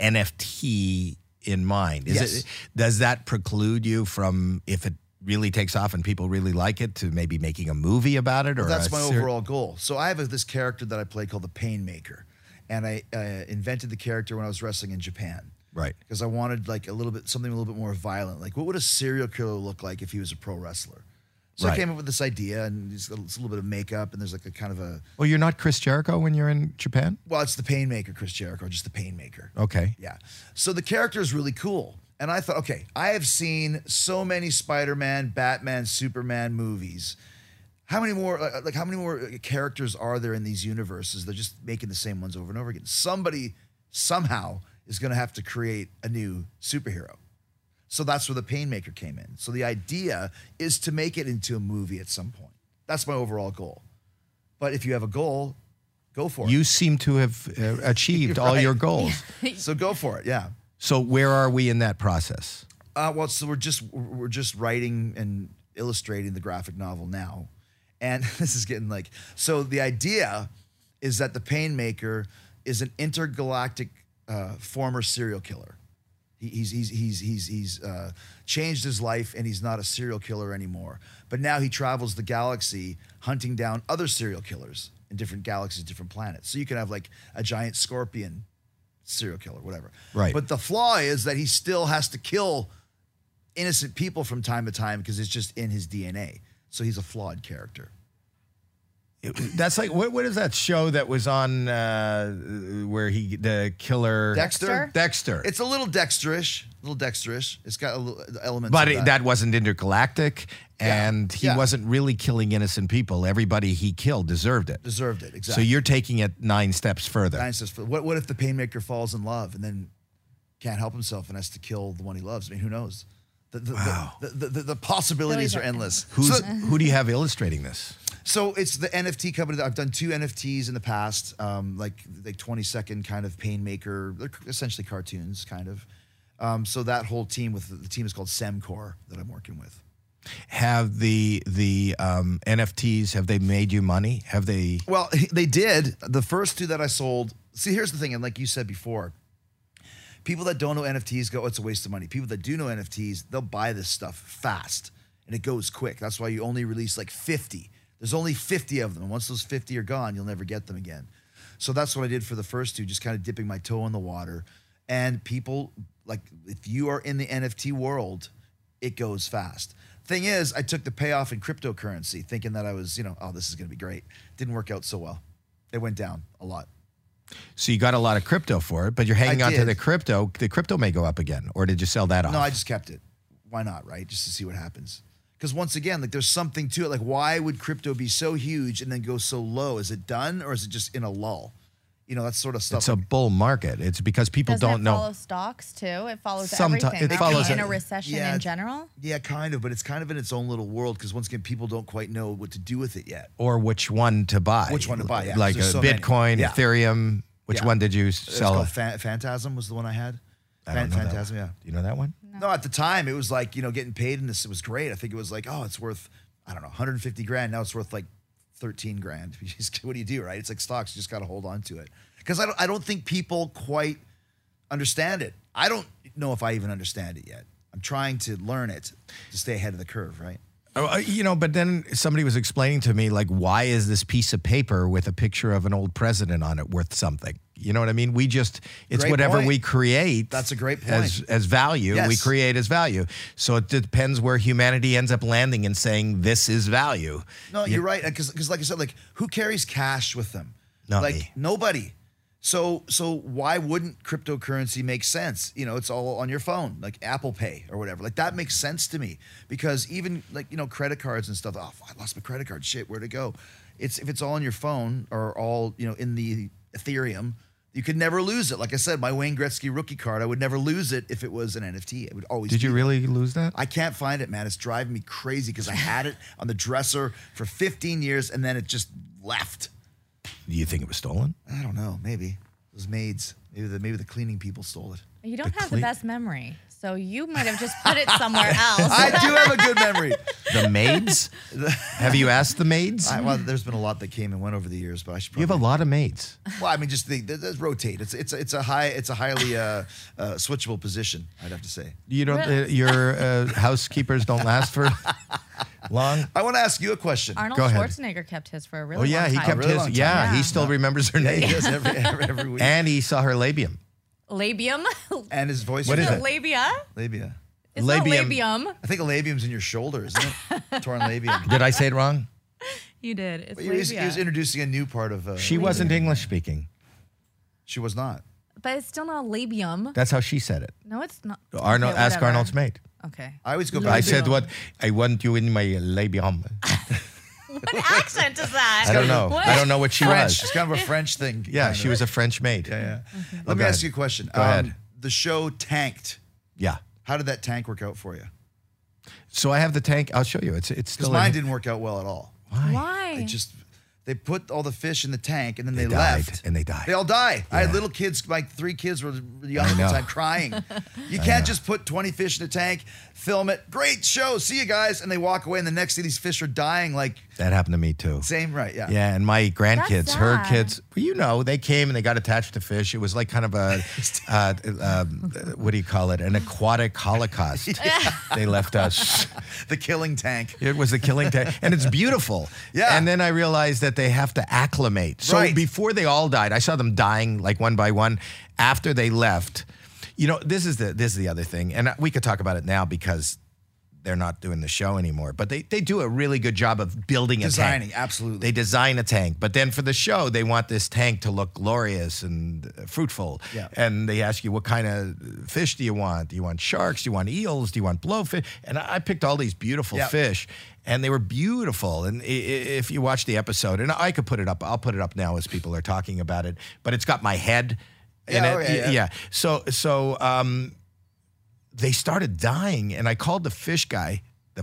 NFT in mind. Yes. Does that preclude you from, if it really takes off and people really like it, to maybe making a movie about it? Or That's my overall goal. So I have this character that I play called the Painmaker. And I invented the character when I was wrestling in Japan. Right. Because I wanted like something a little bit more violent. Like what would a serial killer look like if he was a pro wrestler? So Right. I came up with this idea, and it's a little bit of makeup, and there's like a kind of a, Well, you're not Chris Jericho when you're in Japan? well, it's the Painmaker, Chris Jericho, just the Painmaker. Okay. Yeah. So the character is really cool. And I thought, okay, I have seen so many Spider-Man, Batman, Superman movies how many more characters are there in these universes? They're just making the same ones over and over again. Somebody somehow is going to have to create a new superhero. So that's where the Painmaker came in. So the idea is to make it into a movie at some point. That's my overall goal. But if you have a goal, go for it. You seem to have achieved all your goals. So go for it. Yeah. So where are we in that process? So we're just writing and illustrating the graphic novel now, and this is getting like. So the idea is that the Painmaker is an intergalactic former serial killer. He's changed his life, and he's not a serial killer anymore. But now he travels the galaxy hunting down other serial killers in different galaxies, different planets. So you can have like a giant scorpion serial killer, whatever. Right. But the flaw is that he still has to kill innocent people from time to time because it's just in his DNA. So he's a flawed character. That's like what is that show that was on where the killer Dexter. It's a little Dexterish. It's got a little elements. But of that. that wasn't intergalactic, and he wasn't really killing innocent people. Everybody he killed deserved it. Exactly. So you're taking it 9 steps further. What if the Painmaker falls in love and then can't help himself and has to kill the one he loves? I mean, who knows? The possibilities are endless. Who do you have illustrating this? So it's the NFT company. I've done 2 NFTs in the past, like 20-second kind of Painmaker. They're essentially cartoons, kind of. So that whole team the team is called Semcor that I'm working with. Have the NFTs, have they made you money? Have they? Well, they did. The first 2 that I sold. See, here's the thing, and like you said before, people that don't know NFTs go, it's a waste of money. People that do know NFTs, they'll buy this stuff fast, and it goes quick. That's why you only release like 50. There's only 50 of them. And once those 50 are gone, you'll never get them again. So that's what I did for the first 2, just kind of dipping my toe in the water. And people, like, if you are in the NFT world, it goes fast. Thing is, I took the payoff in cryptocurrency thinking that I was, this is going to be great. Didn't work out so well. It went down a lot. So you got a lot of crypto for it, but you're hanging on to the crypto. The crypto may go up again, or did you sell that off? No, I just kept it. Why not, right? Just to see what happens. Because once again, like there's something to it. Like, why would crypto be so huge and then go so low? Is it done, or is it just in a lull? That sort of stuff. It's a bull market. It's because people don't know. Doesn't it follow stocks too? It follows everything. It follows in a recession in general. Yeah, kind of, but it's kind of in its own little world because once again, people don't quite know what to do with it yet, or which one to buy. Yeah. Like a Bitcoin, Ethereum. Which one did you sell? It's called Phantasm was the one I had. I don't know Phantasm, Do you know that one? No, at the time it was like, getting paid in this, it was great. I think it was like, it's worth, I don't know, 150 grand. Now it's worth like 13 grand. What do you do, right? It's like stocks. You just got to hold on to it. Because I don't think people quite understand it. I don't know if I even understand it yet. I'm trying to learn it to stay ahead of the curve, right? But then somebody was explaining to me, like, why is this piece of paper with a picture of an old president on it worth something? You know what I mean? It's great whatever point. we create. That's a great point. As value, yes. We create as value. So it depends where humanity ends up landing and saying this is value. No, you're right. Because like I said, like, who carries cash with them? Not like me. Nobody. So why wouldn't cryptocurrency make sense? It's all on your phone, like Apple Pay or whatever. Like that makes sense to me because even like, credit cards and stuff. Oh, I lost my credit card. Shit, where'd it go? If it's all on your phone or all, in the Ethereum, you could never lose it. Like I said, my Wayne Gretzky rookie card, I would never lose it if it was an NFT. It would always Did you really lose that? I can't find it, man. It's driving me crazy because I had it on the dresser for 15 years and then it just left. Do you think it was stolen? I don't know. Maybe it was maids. Maybe the cleaning people stole it. You don't have the best memory, so you might have just put it somewhere else. I do have a good memory. The maids? Have you asked the maids? Well, there's been a lot that came and went over the years, but I should. You have a lot of maids. Well, I mean, just they rotate. It's a highly switchable position. I'd have to say. You don't. Your housekeepers don't last for long. I want to ask you a question. Arnold Go ahead. Schwarzenegger kept his for a really long time. He kept really his. long time. Yeah, he still remembers her name. He does every week. And he saw her labium. Labium? And his voice. What is it? Labia? Labia. It's not Labium. labium. I think a labium's in your shoulder, isn't it? Torn labium. Did I say it wrong? You did. It's He labia. was introducing a new part of. She wasn't English speaking. She was not. But it's still not labium. That's how she said it. No, it's not. Arnold, Okay, ask whatever. Arnold's maid. Okay. I always go back. I said what? I want you in my labium. What accent is that? I don't know. What? I don't know what she French. was. It's kind of a French thing. Yeah, kind she of. was a French maid. Yeah. Mm-hmm. Let me go ask ahead. you a question. Go ahead. The show tanked. Yeah. How did that tank work out for you? So I have the tank. I'll show you. It's Because still mine in. didn't work out well at all. Why? They put all the fish in the tank and then they died, left. and they died. They all died. I had Yeah. little kids, like 3 kids were young at the know. time, crying. You can't just put 20 fish in a tank, film it. Great show. See you guys. And they walk away and the next thing these fish are dying like That happened to me too. same, right? Yeah. Yeah, and my grandkids, That's her sad. kids, well, you know, they came and they got attached to fish. It was like kind of a, what do you call it? An aquatic holocaust. They left us. The killing tank. It was a killing tank. And it's beautiful. Yeah. And then I realized that they have to acclimate. So Right. before they all died, I saw them dying like one by one. After they left, you know, this is the other thing. And we could talk about it now because they're not doing the show anymore. But they do a really good job of building a tank. Designing, absolutely. They design a tank, but then for the show, they want this tank to look glorious and fruitful. Yeah. And they ask you, what kind of fish do you want? Do you want sharks? Do you want eels? Do you want blowfish? And I picked all these beautiful Yeah. fish, and they were beautiful. And if you watch the episode, and I could put it up, I'll put it up now as people are talking about it, but it's got my head in Yeah, it. oh, yeah. So they started dying, and I called the fish guy.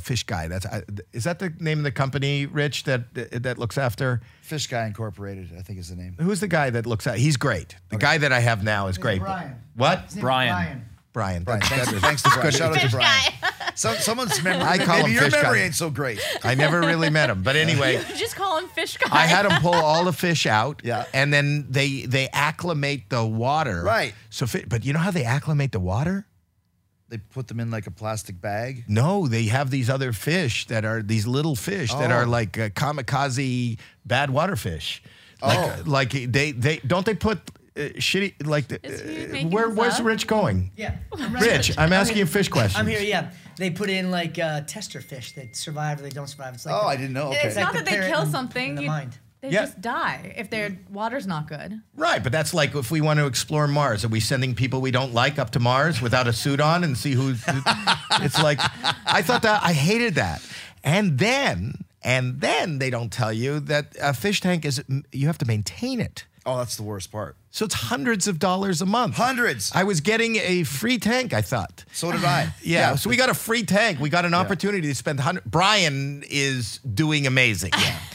Is that the name of the company, Rich, that looks after? Fish Guy Incorporated, I think is the name. Who's the guy that looks at? He's great. The guy that I have now is great. Brian. What? His name's Brian. Brian. Brian, That- thanks, that is- thanks to Brian. good. Shout out to Fish Brian. guy. Someone's memory. I call maybe him your Fish memory Guy. ain't so great. I never really met him, but anyway, You just call him Fish Guy. I had him pull all the fish out. Yeah. And then they acclimate the water. Right. So, but you know how they acclimate the water? They put them in like a plastic bag. No, they have these other fish that are these little fish that are Oh. like kamikaze bad water fish. Oh. Like they don't they put shitty like Is he making where's this up? Rich going? Yeah. Rich, I'm asking you fish questions. I'm here, yeah. They put in like tester fish that survive or they don't survive. It's like Oh, I didn't know. Okay. It's not the that they parrot kill in- something. in the mind. They Yeah. just die if their water's not good. Right, but that's like if we want to explore Mars, are we sending people we don't like up to Mars without a suit on and see who's? It's like I thought that I hated that, and then they don't tell you that a fish tank is you have to maintain it, Oh, that's the worst part. so it's hundreds of dollars a month. Hundreds. I was getting a free tank. I thought. So did I. Yeah, so we got a free tank. We got an opportunity to spend Brian is doing amazing.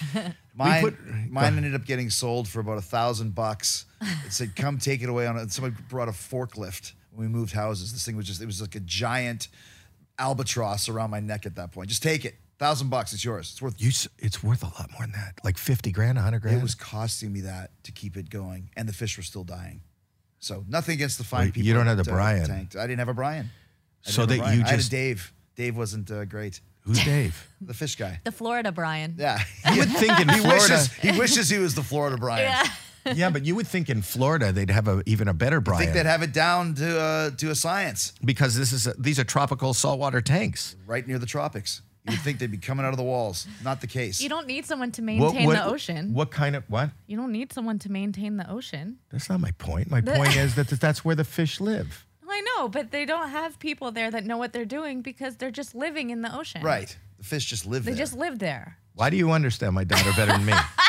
Mine ended up getting sold for about $1,000. It said, "Come take it away on it." Somebody brought a forklift when we moved houses. This thing it was like a giant albatross around my neck at that point. Just take it. $1,000. It's yours. It's worth. It's worth a lot more than that, like 50 grand, 100 grand. It was costing me that to keep it going, and the fish were still dying. So nothing against the fine Well, people. you don't have the that, Brian. tanked. I didn't have a Brian. So that you I had a just- Dave. Dave wasn't great. Who's Dave? The fish guy. The Florida Brian. Yeah. You would think in He Florida. wishes he was the Florida Brian. Yeah. Yeah, but you would think in Florida they'd have even a better I Brian. think they'd have it down to a science because these are tropical saltwater tanks. right near the tropics. You'd think they'd be coming out of the walls. Not the case. You don't need someone to maintain the ocean. What kind of what? You don't need someone to maintain the ocean. That's not my point. My point is that that's where the fish live. I know, but they don't have people there that know what they're doing because they're just living in the ocean. Right. The fish just live They there. just live there. Why do you understand my daughter better than me?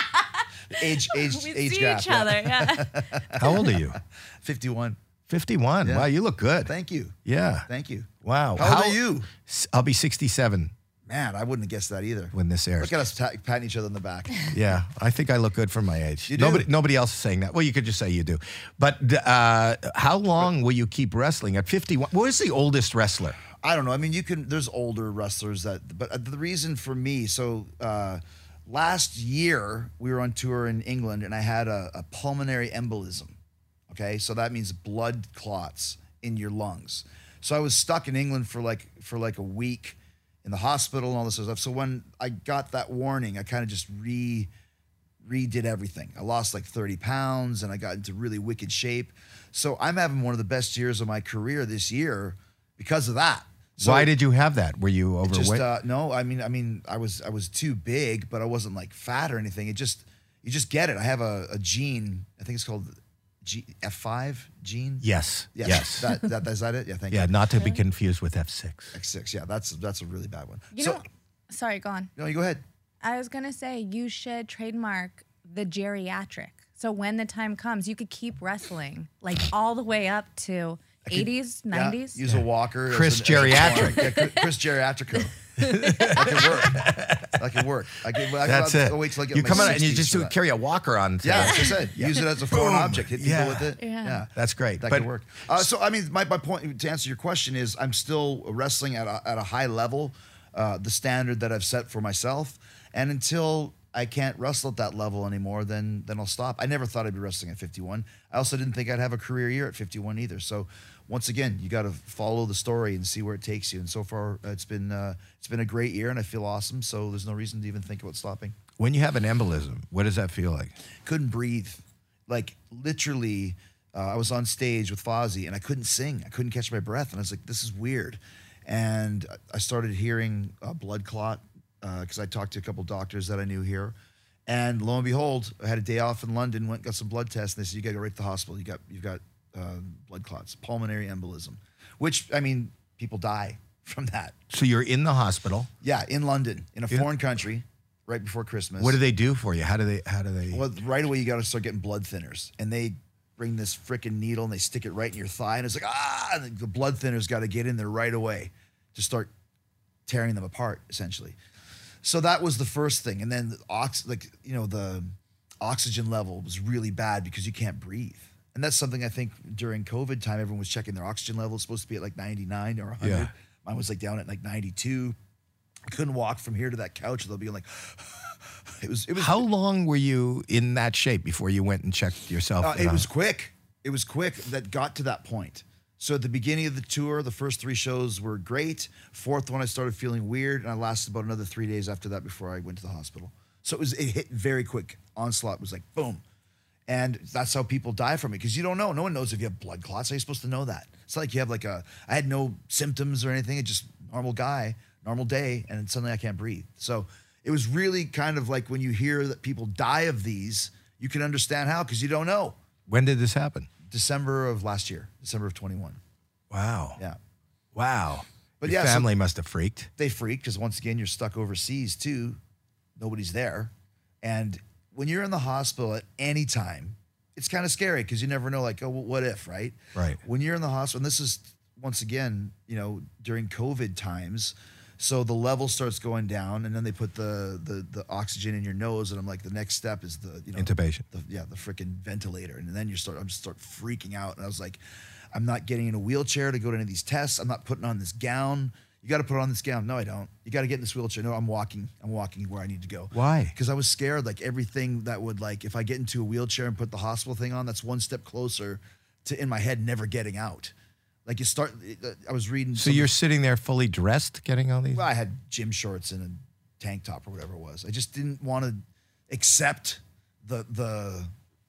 age We see gap. each yeah. other. Yeah. How old are you? 51. 51. Yeah. Wow, you look good. Thank you. Yeah. Thank you. Wow. How old are you? I'll be 67 Man, I wouldn't have guessed that either. when this airs. Look at us patting each other on the back. Yeah, I think I look good for my age. You do. Nobody else is saying that. Well, you could just say you do. But how long will you keep wrestling at 51? What is the oldest wrestler? I don't know. I mean, there's older wrestlers but the reason for me, so last year we were on tour in England and I had a pulmonary embolism. Okay. So that means blood clots in your lungs. So I was stuck in England for like a week in the hospital and all this stuff. So when I got that warning, I kind of just redid everything. I lost like 30 pounds and I got into really wicked shape. So I'm having one of the best years of my career this year because of that. So Why did you have that? Were you it overweight? just, no, I mean, I was too big, but I wasn't like fat or anything. You just get it. I have a gene. I think it's called F5 gene. yes. Yeah, Yes. Is that it? Yeah, thank Yeah, you. not to be confused with F6. X6. Yeah, that's a really bad one. You know, sorry, go on. No, you go ahead. I was gonna say you should trademark the geriatric. So when the time comes, you could keep wrestling like all the way up to 80s, 90s. Use a walker. Chris Geriatric. Chris Geriatrico. That could work. That's it. I'll wait till I get You my come out and you 60s just for that. carry a walker on. Yeah, that's what I said. Use it as a foreign object. Hit people with it. Yeah. That's great. That But- could work. So, I mean, my point to answer your question is I'm still wrestling at a high level, the standard that I've set for myself. And until I can't wrestle at that level anymore, then I'll stop. I never thought I'd be wrestling at 51. I also didn't think I'd have a career year at 51 either. So, once again, you got to follow the story and see where it takes you. And so far, it's been a great year, and I feel awesome. So there's no reason to even think about stopping. When you have an embolism, what does that feel like? Couldn't breathe, like literally. I was on stage with Fozzy, and I couldn't sing. I couldn't catch my breath, and I was like, "This is weird." And I started hearing a blood clot because I talked to a couple doctors that I knew here. And lo and behold, I had a day off in London, went got some blood tests, and they said, "You got to go right to the hospital. You've got blood clots, pulmonary embolism," which, I mean, people die from that. So you're in the hospital. Yeah, in London, in a foreign country, right before Christmas. What do they do for you? How do they? Well, right away, you got to start getting blood thinners. And they bring this freaking needle and they stick it right in your thigh. And it's like, and the blood thinners got to get in there right away to start tearing them apart, essentially. So that was the first thing. And then the oxygen level was really bad because you can't breathe. And that's something I think during COVID time, everyone was checking their oxygen level. It's supposed to be at like 99 or 100. Yeah. Mine was like down at like 92. I couldn't walk from here to that couch without being like, it was. How long were you in that shape before you went and checked yourself? It was quick. It was quick that got to that point. So at the beginning of the tour, the first 3 shows were great. 4th one, I started feeling weird, and I lasted about another 3 days after that before I went to the hospital. So it hit very quick. Onslaught was like boom. And that's how people die from it, because you don't know. No one knows if you have blood clots. How are you supposed to know that? It's not like you have I had no symptoms or anything. It's just normal guy, normal day, and then suddenly I can't breathe. So it was really kind of like when you hear that people die of these, you can understand how, because you don't know. When did this happen? December of last year, December of 21. Wow. Yeah. Wow. But Your yeah, so- family must have freaked. They freak because once again, you're stuck overseas too. Nobody's there. And when you're in the hospital at any time, it's kind of scary because you never know, like, oh, well, what if, right? Right. When you're in the hospital, and this is, once again, during COVID times, so the level starts going down, and then they put the oxygen in your nose, and I'm like, the next step is the Intubation. the freaking ventilator, and then I'm just start freaking out, and I was like, I'm not getting in a wheelchair to go to any of these tests. I'm not putting on this gown. You got to put on this gown. No, I don't. You got to get in this wheelchair. No, I'm walking where I need to go. Why? Because I was scared, like everything that would, like, if I get into a wheelchair and put the hospital thing on, that's one step closer to, in my head, never getting out. Like I was reading. So you're sitting there fully dressed getting all these? Well, I had gym shorts and a tank top or whatever it was. I just didn't want to accept the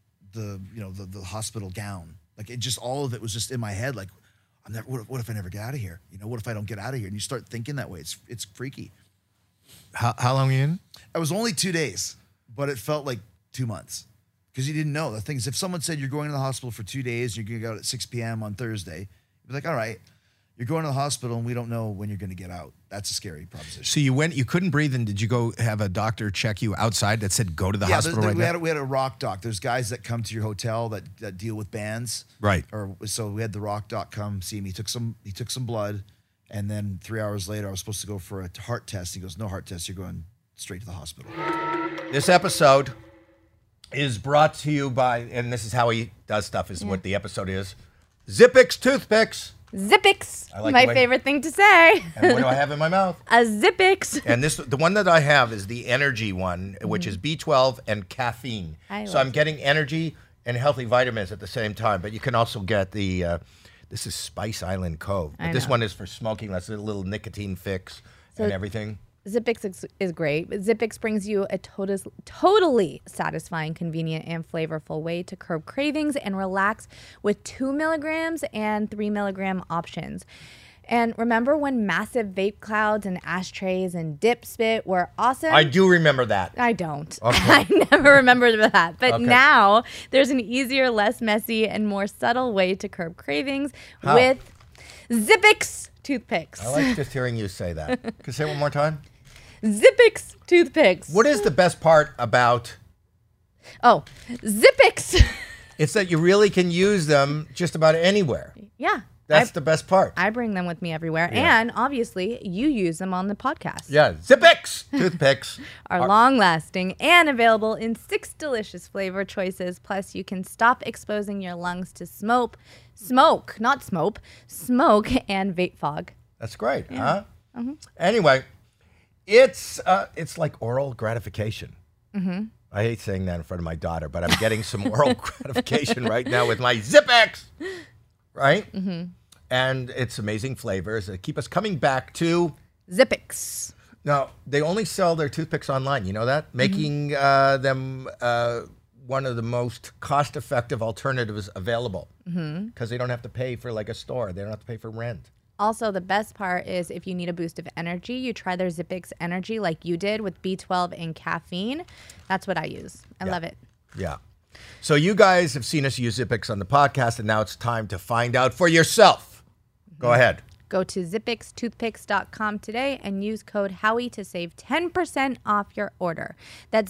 hospital gown. Like it just, all of it was just in my head. Like, what if I never get out of here? What if I don't get out of here? And you start thinking that way. It's freaky. How long were you in? I was only 2 days, but it felt like 2 months because you didn't know. The thing is, if someone said you're going to the hospital for 2 days, you're going to go out at 6 p.m. on Thursday, you'd be like, all right, you're going to the hospital and we don't know when you're going to get out. That's a scary proposition. So you couldn't breathe, and did you go have a doctor check you outside that said go to the hospital right now? We had a rock doc. There's guys that come to your hotel that deal with bands. Right. So we had the rock doc come see me. He took some blood, and then 3 hours later I was supposed to go for a heart test. He goes, no heart test. You're going straight to the hospital. This episode is brought to you by, and this is how he does stuff, is what the episode is, Zippix Toothpicks. Zippix, I like my the way- favorite thing to say. And what do I have in my mouth? A Zippix. And the one that I have is the energy one, which is B12 and caffeine. So I'm getting energy and healthy vitamins at the same time. But you can also get the, this is Spice Island Cove. But this one is for smoking. That's a little nicotine fix and everything. Zippix is great. Zippix brings you a totally satisfying, convenient, and flavorful way to curb cravings and relax with 2 milligrams and 3 milligram options. And remember when massive vape clouds and ashtrays and dip spit were awesome? I do remember that. I don't. Okay. I never remembered that. But Okay. now there's an easier, less messy, and more subtle way to curb cravings How? with Zippix toothpicks. I like just hearing you say that. Can you say it one more time? Zippix toothpicks. What is the best part about? Oh, Zippix. It's that you really can use them just about anywhere. Yeah. That's the best part. I bring them with me everywhere. Yeah. And obviously, you use them on the podcast. Yeah, Zippix toothpicks. Are long-lasting and available in 6 delicious flavor choices. Plus, you can stop exposing your lungs to smoke and vape fog. That's great, huh? Anyway, it's like oral gratification. I hate saying that in front of my daughter, but I'm getting some oral gratification right now with my Zippix, right? And it's amazing flavors that keep us coming back to Zippix. Now, they only sell their toothpicks online. You know that? Making them one of the most cost-effective alternatives available because they don't have to pay for like a store. They don't have to pay for rent. Also, the best part is if you need a boost of energy, you try their Zippix Energy like you did with B12 and caffeine. That's what I use. I love it. Yeah. So you guys have seen us use Zippix on the podcast, and now it's time to find out for yourself. Go ahead. Go to zippixtoothpicks.com today and use code Howie to save 10% off your order. That's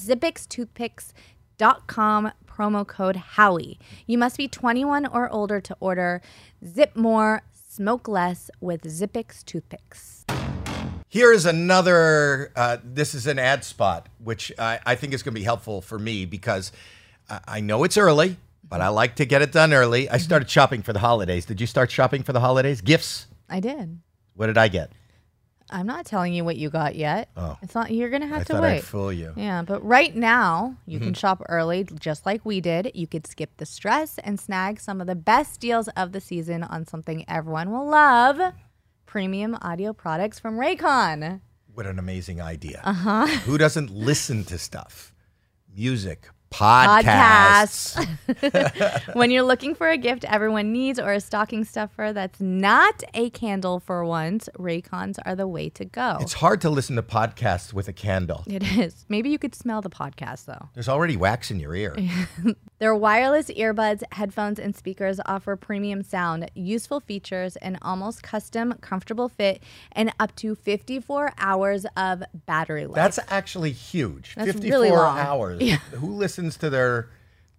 zippixtoothpicks.com, promo code Howie. You must be 21 or older to order. Zip more, smoke less with Zippix toothpicks. Here is another, this is an ad spot, which I think is going to be helpful for me because I know it's early, but I like to get it done early. I started shopping for the holidays. Did you start shopping for the holidays? Gifts? I did. What did I get? I'm not telling you what you got yet. Oh. It's not. You're gonna have to I thought wait. I'd fool you. Yeah, but right now you can shop early, just like we did. You could skip the stress and snag some of the best deals of the season on something everyone will love: premium audio products from Raycon. What an amazing idea. Who doesn't listen to stuff? Music, podcasts. When you're looking for a gift everyone needs or a stocking stuffer that's not a candle for once, Raycons are the way to go. It's hard to listen to podcasts with a candle. It is. Maybe you could smell the podcast, though. There's already wax in your ear. Their wireless earbuds, headphones, and speakers offer premium sound, useful features, an almost custom, comfortable fit, and up to 54 hours of battery life. That's actually huge. That's 54 really long. hours. Yeah. Who listens to their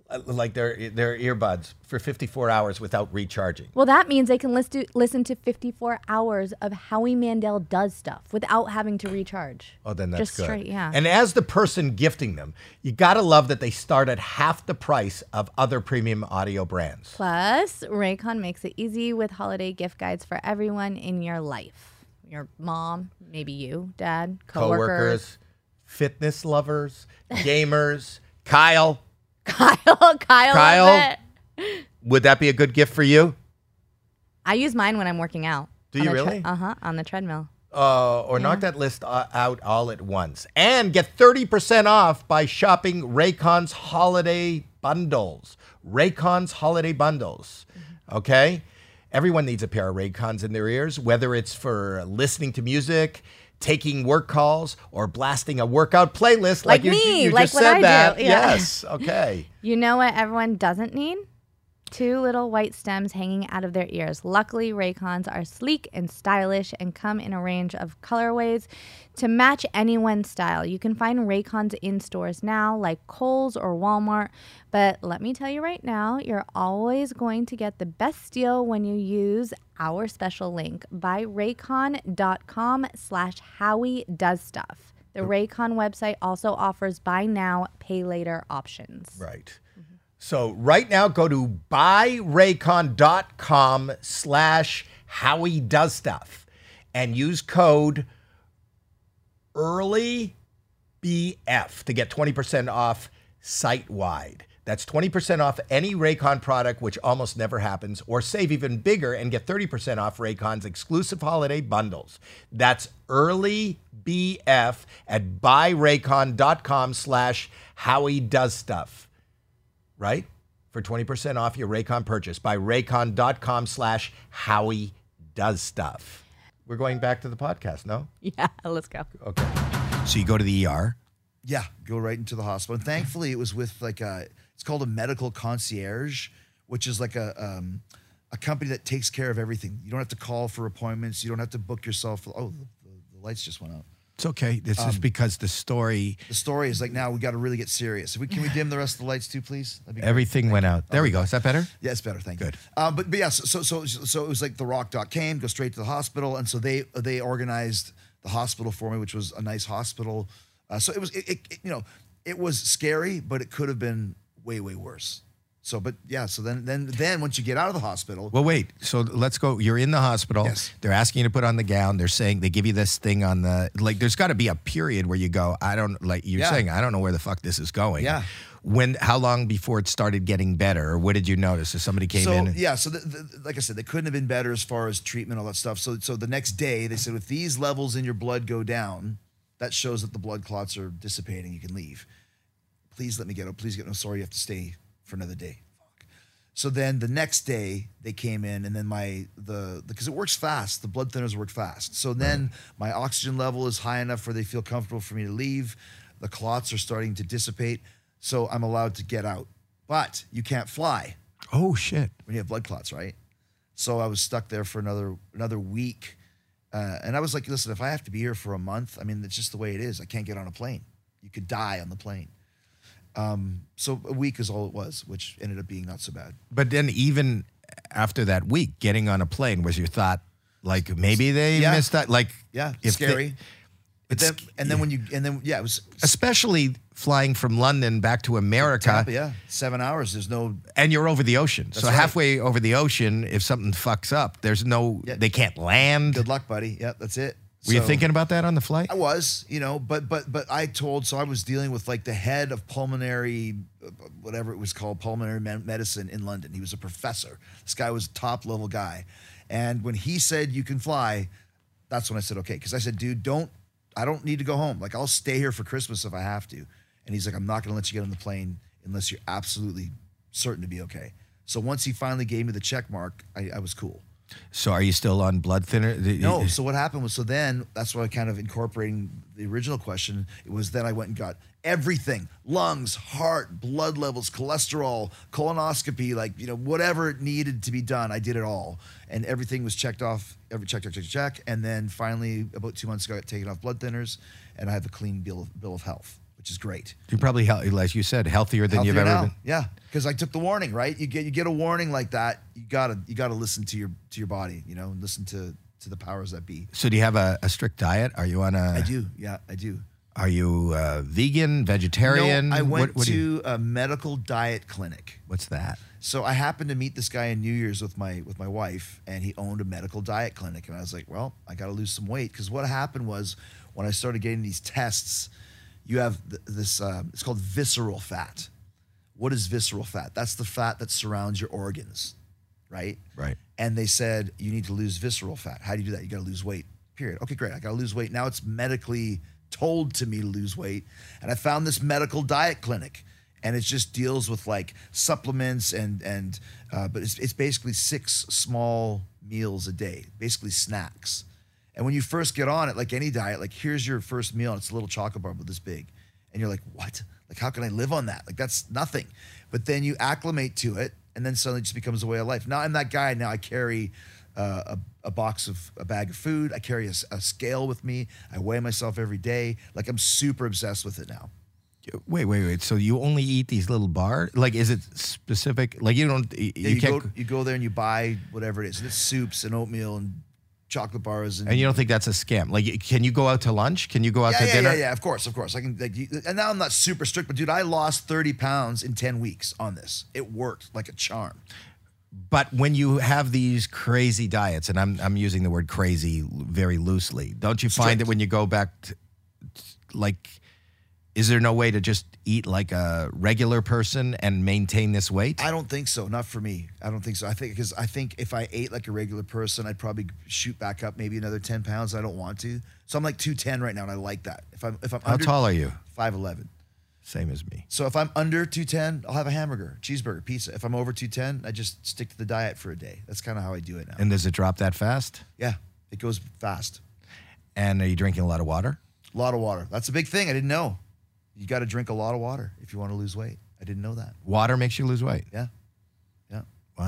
earbuds for 54 hours without recharging? Well, that means they can listen to 54 hours of Howie Mandel Does Stuff without having to recharge. Oh, then that's Just good. straight, yeah. And as the person gifting them, you got to love that they start at half the price of other premium audio brands. Plus, Raycon makes it easy with holiday gift guides for everyone in your life. Your mom, maybe you, dad, coworkers. Fitness lovers, gamers, Kyle. Kyle. Would that be a good gift for you? I use mine when I'm working out. Do you really? On the treadmill. Or knock that list out all at once. And get 30% off by shopping Raycon's holiday bundles. Raycon's holiday bundles. Okay? Everyone needs a pair of Raycons in their ears, whether it's for listening to music, taking work calls, or blasting a workout playlist like you like just what said I that. do. Yeah. Yes. Okay. You know what everyone doesn't need? 2 little white stems hanging out of their ears. Luckily, Raycons are sleek and stylish and come in a range of colorways to match anyone's style. You can find Raycons in stores now like Kohl's or Walmart, but let me tell you right now, you're always going to get the best deal when you use our special link, buyraycon.com/HowieDoesStuff. The Raycon website also offers buy now, pay later options. Right. So right now, go to buyraycon.com/HowieDoesStuff and use code EARLYBF to get 20% off site-wide. That's 20% off any Raycon product, which almost never happens, or save even bigger and get 30% off Raycon's exclusive holiday bundles. That's EARLYBF at buyraycon.com/HowieDoesStuff. Right? For 20% off your Raycon purchase by raycon.com/HowieDoesStuff. We're going back to the podcast, no? Yeah, let's go. Okay. So you go to the ER? Yeah, go right into the hospital. And thankfully, it was with it's called a medical concierge, which is like a company that takes care of everything. You don't have to call for appointments. You don't have to book yourself. Oh, the lights just went out. It's okay. This is because the story, The story is like, now we got to really get serious. Can we dim the rest of the lights too, please? That'd be great. everything went out. There we go. Is that better? Yeah, it's better. Thank Good. you. But yeah, so it was like the Rock Doc came, go straight to the hospital, and so they organized the hospital for me, which was a nice hospital. So it was scary, but it could have been way worse. So, but yeah, so then once you get out of the hospital, Well, wait. So let's go. You're in the hospital. Yes. They're asking you to put on the gown. They're saying they give you this thing on the There's got to be a period where you go. I don't Yeah. saying. I don't know where the fuck this is going. Yeah. How long before it started getting better, or what did you notice? If somebody came in. So like I said, they couldn't have been better as far as treatment, all that stuff. So the next day they said, if these levels in your blood go down, that shows that the blood clots are dissipating. You can leave. Please let me get out. Please get. No, sorry, you have to stay for another day. Fuck. So then the next day they came in, and then because it works fast, the blood thinners work fast. So then my oxygen level is high enough where they feel comfortable for me to leave. The clots are starting to dissipate, so I'm allowed to get out. But you can't fly Oh shit. when you have blood clots, right? So I was stuck there for another week, and I was like, listen, if I have to be here for a month, I mean, it's just the way it is. I can't get on a plane. You could die on the plane. So a week is all it was, which ended up being not so bad. But then even after that week, getting on a plane was your thought, like maybe they Yeah. missed that, like Yeah, if scary. But it's- then it was especially flying from London back to America. Tampa, yeah, 7 hours. There's no And you're over the ocean. So right. halfway over the ocean, if something fucks up, there's no, Yeah. they can't land. good luck, buddy. Yeah, that's it. Were you So- thinking about that on the flight? I was, but I was dealing with like the head of pulmonary, whatever it was called, pulmonary medicine in London. He was a professor. This guy was a top level guy. And when he said you can fly, that's when I said, okay. Because I said, dude, I don't need to go home. Like, I'll stay here for Christmas if I have to. And he's like, I'm not going to let you get on the plane unless you're absolutely certain to be okay. So once he finally gave me the check mark, I was cool. So are you still on blood thinner? No. So what happened was, then that's what I kind of incorporating the original question. It was then I went and got everything: lungs, heart, blood levels, cholesterol, colonoscopy, whatever it needed to be done. I did it all, and everything was checked off. Check. And then finally, about 2 months ago, I got taken off blood thinners, and I have a clean bill of health, which is great. You're probably, like you said, healthier than you've Healthier ever now. been. Yeah, because I took the warning, right? You get a warning like that, you gotta listen to your body, and listen to the powers that be. So do you have a strict diet? Are you on a? I do. Yeah, I do. Are you vegan, vegetarian? No, I went What do you- to a medical diet clinic. What's that? So I happened to meet this guy in New Year's with my wife, and he owned a medical diet clinic. And I was like, well, I got to lose some weight, because what happened was when I started getting these tests, you have this. It's called visceral fat. What is visceral fat? That's the fat that surrounds your organs, right? Right. And they said, you need to lose visceral fat. How do you do that? You got to lose weight, period. Okay, great. I got to lose weight. Now it's medically told to me to lose weight. And I found this medical diet clinic, and it just deals with like supplements but it's basically 6 small meals a day, basically snacks. And when you first get on it, like any diet, like here's your first meal, and it's a little chocolate bar about this big. And you're like, what? Like, how can I live on that? Like, that's nothing. But then you acclimate to it, and then suddenly it just becomes a way of life. Now I'm that guy. Now I carry a bag of food. I carry a scale with me. I weigh myself every day. Like, I'm super obsessed with it now. Wait. So you only eat these little bars? Like, is it specific? Like, you don't. You can't. You go there and you buy whatever it is. And it's soups and oatmeal and chocolate bars. And you don't think that's a scam? Like, can you go out to lunch? Can you go out to dinner? Yeah. Of course. I can. And now I'm not super strict, but dude, I lost 30 pounds in 10 weeks on this. It worked like a charm. But when you have these crazy diets, and I'm using the word crazy very loosely, don't you find Strict. that when you go back, is there no way to just eat like a regular person and maintain this weight? I don't think so. Not for me. I don't think so. I think if I ate like a regular person, I'd probably shoot back up maybe another 10 pounds. I don't want to. So I'm like 210 right now, and I like that. If I'm How under tall are you? 5'11". Same as me. So if I'm under 210, I'll have a hamburger, cheeseburger, pizza. If I'm over 210, I just stick to the diet for a day. That's kind of how I do it now. And does it drop that fast? Yeah, it goes fast. And are you drinking a lot of water? A lot of water. That's a big thing. I didn't know. You got to drink a lot of water if you want to lose weight. I didn't know that. Water makes you lose weight. Yeah. Wow.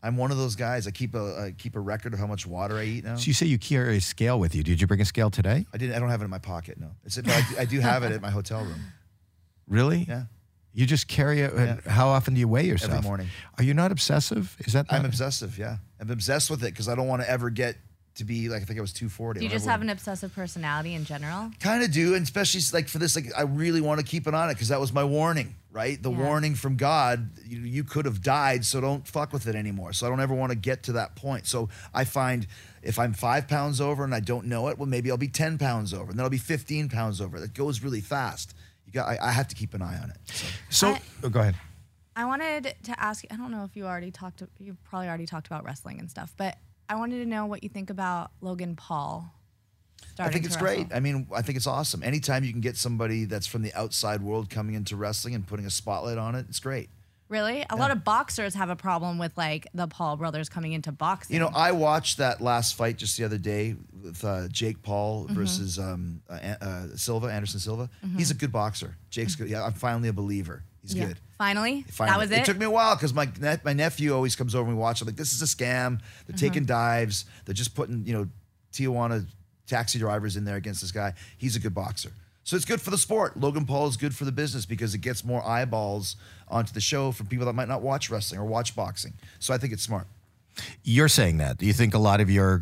I'm one of those guys. I keep a record of how much water I eat now. So you say you carry a scale with you. Did you bring a scale today? I don't have it in my pocket. No, but I do have it at my hotel room. Really? Yeah. You just carry it. Yeah. How often do you weigh yourself? Every morning. Are you not obsessive? Is that? I'm obsessive. Yeah, I'm obsessed with it because I don't want to ever get to be like I think I was 240. Do you just have an obsessive personality in general? Kind of do, and especially like for this, like I really want to keep it on it because that was my warning, right? The warning from God, you could have died, so don't fuck with it anymore. So I don't ever want to get to that point. So I find if I'm 5 pounds over and I don't know it, well, maybe I'll be 10 pounds over, and then I'll be 15 pounds over. That goes really fast. I have to keep an eye on it. So go ahead. I wanted to ask you, I don't know if you probably already talked about wrestling and stuff, but I wanted to know what you think about Logan Paul starting I think it's to wrestle. great. I mean, I think it's awesome. Anytime you can get somebody that's from the outside world coming into wrestling and putting a spotlight on it, it's great. Really? A lot of boxers have a problem with like the Paul brothers coming into boxing. You know, I watched that last fight just the other day with Jake Paul versus Anderson Silva. He's a good boxer. Jake's good. Yeah, I'm finally a believer. He's good. Finally? Finally. That was it? It took me a while because my nephew always comes over and we watch. I'm like, this is a scam. They're taking dives. They're just putting, Tijuana taxi drivers in there against this guy. He's a good boxer. So it's good for the sport. Logan Paul is good for the business because it gets more eyeballs onto the show from people that might not watch wrestling or watch boxing. So I think it's smart. You're saying that. Do you think a lot of your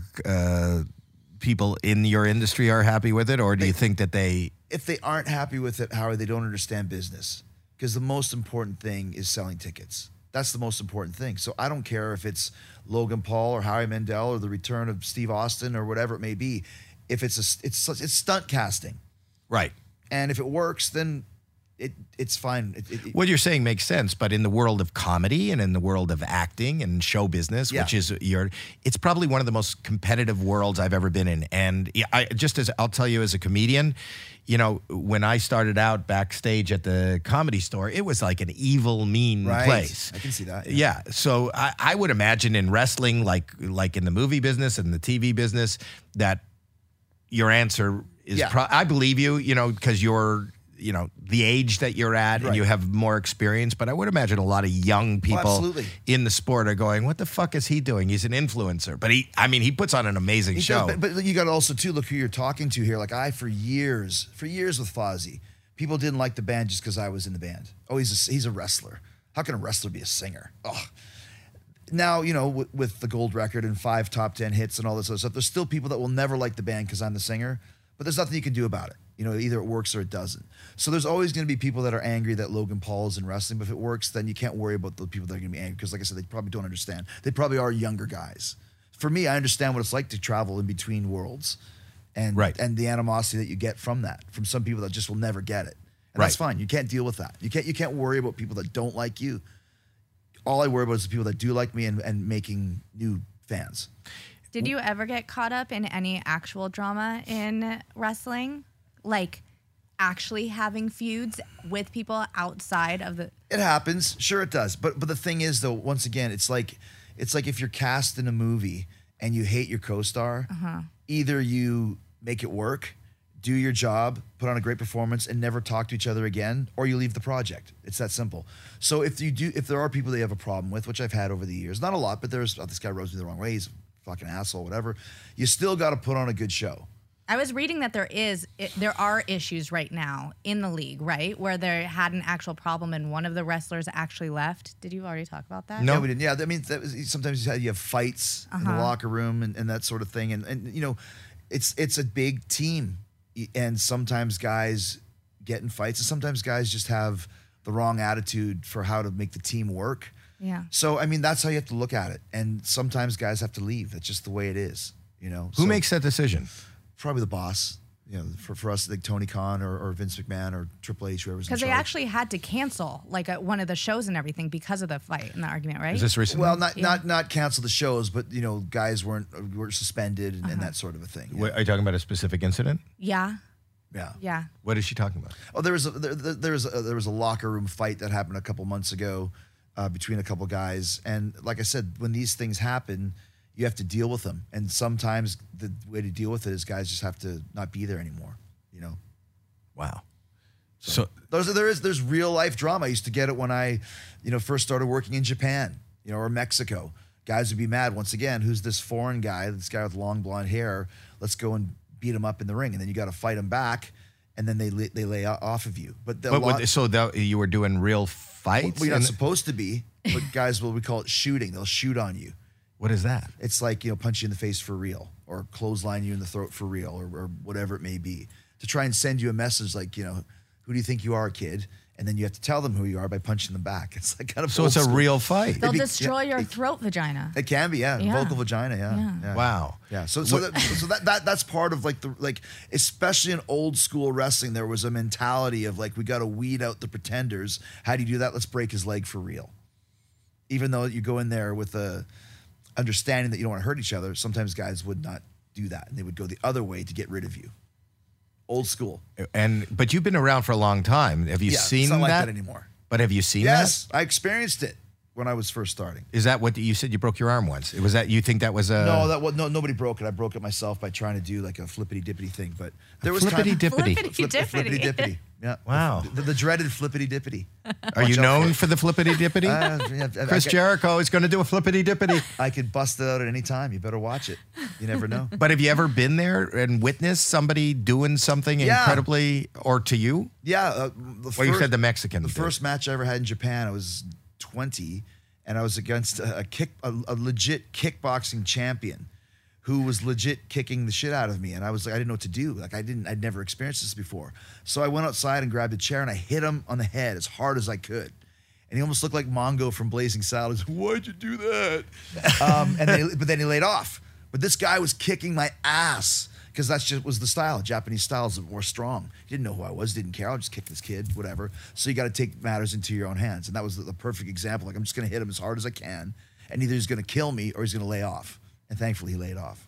people in your industry are happy with it, or do you think that they... If they aren't happy with it, Howard, they don't understand business. Because the most important thing is selling tickets. That's the most important thing. So I don't care if it's Logan Paul or Howie Mandel or the return of Steve Austin or whatever it may be. If it's stunt casting. Right. And if it works, then it's fine. What you're saying makes sense, but in the world of comedy and in the world of acting and show business, which is it's probably one of the most competitive worlds I've ever been in. And I'll tell you as a comedian, when I started out backstage at the Comedy Store, it was like an evil, mean place. I can see that. Yeah. So I would imagine in wrestling, like in the movie business and the TV business, that your answer is, I believe you, because you're, the age that you're at and you have more experience. But I would imagine a lot of young people in the sport are going, what the fuck is he doing? He's an influencer. But he puts on an amazing show. But you got to also, too, look who you're talking to here. Like for years with Fozzy, people didn't like the band just because I was in the band. Oh, he's a wrestler. How can a wrestler be a singer? Oh. Now, with the gold record and 5 top 10 hits and all this other stuff, there's still people that will never like the band because I'm the singer. But there's nothing you can do about it. Either it works or it doesn't. So there's always going to be people that are angry that Logan Paul is in wrestling. But if it works, then you can't worry about the people that are going to be angry. Because like I said, they probably don't understand. They probably are younger guys. For me, I understand what it's like to travel in between worlds. And the animosity that you get from that. From some people that just will never get it. And that's fine. You can't deal with that. You can't worry about people that don't like you. All I worry about is the people that do like me and making new fans. Did you ever get caught up in any actual drama in wrestling? Like actually having feuds with people outside of the... It happens. Sure it does. But the thing is, though, once again, it's like if you're cast in a movie and you hate your co-star, either you make it work, do your job, put on a great performance, and never talk to each other again, or you leave the project. It's that simple. So if there are people that you have a problem with, which I've had over the years, not a lot, but this guy rose me the wrong way, he's a fucking asshole, whatever, you still got to put on a good show. I was reading that there are issues right now in the league, right? Where they had an actual problem and one of the wrestlers actually left. Did you already talk about that? No, we didn't. Yeah, I mean, sometimes you have fights in the locker room and that sort of thing. And it's a big team. And sometimes guys get in fights and sometimes guys just have the wrong attitude for how to make the team work. Yeah. So, I mean, that's how you have to look at it. And sometimes guys have to leave. That's just the way it is, Who makes that decision? Probably the boss. For us, like Tony Khan or Vince McMahon or Triple H, whoever's in charge. Because they actually had to cancel one of the shows and everything because of the fight and the argument, right? Is this recently? Well, not cancel the shows, but guys were suspended and that sort of a thing. Are you talking about a specific incident? Yeah. Yeah. Yeah. What is she talking about? Oh, there was a locker room fight that happened a couple months ago between a couple guys, and like I said, when these things happen, you have to deal with them. And sometimes the way to deal with it is guys just have to not be there anymore, Wow. So there's real life drama. I used to get it when I, first started working in Japan, or Mexico. guys would be mad once again. Who's this foreign guy? This guy with long blonde hair. Let's go and beat him up in the ring, and then you got to fight him back, and then they lay off of you. But you were doing real fights? Well, you're not supposed to be, but guys, we call it shooting. They'll shoot on you. What is that? It's like, punch you in the face for real, or clothesline you in the throat for real, or whatever it may be, to try and send you a message like, who do you think you are, kid? And then you have to tell them who you are by punching them back. It's like kind of so it's a real fight. They'll destroy your throat vagina. It can be, yeah. Vocal vagina, yeah. Wow. Yeah. So that's part of especially in old school wrestling, there was a mentality of like, we got to weed out the pretenders. How do you do that? Let's break his leg for real. Even though you go in there with a understanding that you don't want to hurt each other, sometimes guys would not do that, and they would go the other way to get rid of you. Old school. But you've been around for a long time. Have you seen it's not that? like that anymore. But have you seen that? Yes, I experienced it when I was first starting. Is that what you said? You broke your arm once. Was that, you think that was a... No, nobody broke it. I broke it myself by trying to do like a flippity dippity thing. But there was flippity dippity. Flippity dippity. Yeah. Wow. The dreaded flippity dippity. Are you known for the flippity dippity? Chris Jericho is going to do a flippity dippity. I could bust it out at any time. You better watch it. You never know. But have you ever been there and witnessed somebody doing something incredibly, or to you? Yeah. You said the Mexican. The first match I ever had in Japan, I was 20, and I was against a legit kickboxing champion who was legit kicking the shit out of me. And I was like, I didn't know what to do. Like I'd never experienced this before. So I went outside and grabbed a chair and I hit him on the head as hard as I could. And he almost looked like Mongo from Blazing Saddles. Why'd you do that? But then he laid off. But this guy was kicking my ass because that's just was the style. Japanese style is more strong. He didn't know who I was, didn't care. I'll just kick this kid, whatever. So you got to take matters into your own hands. And that was the perfect example. Like, I'm just going to hit him as hard as I can. And either he's going to kill me or he's going to lay off. And thankfully, he laid off.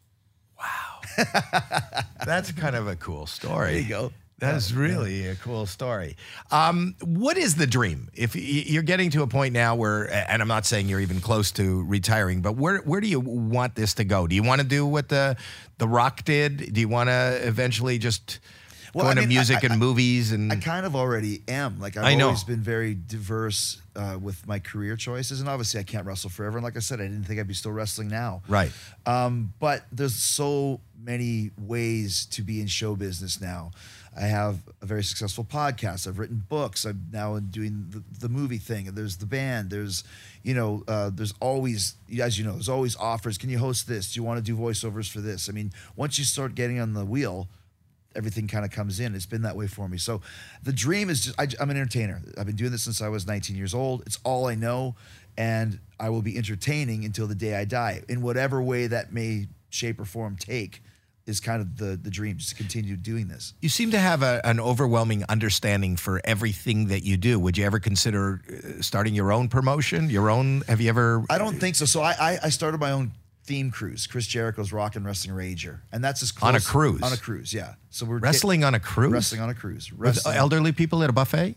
Wow. That's kind of a cool story. There you go. That is really a cool story. What is the dream? If you're getting to a point now where, and I'm not saying you're even close to retiring, but where do you want this to go? Do you want to do what the Rock did? Do you want to eventually just go into music and movies? And I kind of already am. Like, I've always been very diverse with my career choices, and obviously I can't wrestle forever. And like I said, I didn't think I'd be still wrestling now. Right. But there's so many ways to be in show business now. I have a very successful podcast. I've written books. I'm now doing the movie thing. There's the band. There's, there's always, as you know, there's always offers. Can you host this? Do you want to do voiceovers for this? I mean, once you start getting on the wheel, everything kind of comes in. It's been that way for me. So the dream is just, I'm an entertainer. I've been doing this since I was 19 years old. It's all I know. And I will be entertaining until the day I die in whatever way that may shape or form take. Is kind of the dream, just to continue doing this. You seem to have an overwhelming understanding for everything that you do. Would you ever consider starting your own promotion? Have you ever? I don't think so. So I started my own theme cruise, Chris Jericho's Rock and Wrestling Rager. And that's as close. On a cruise? On a cruise, yeah. So we're wrestling on a cruise? Wrestling on a cruise. With elderly people at a buffet?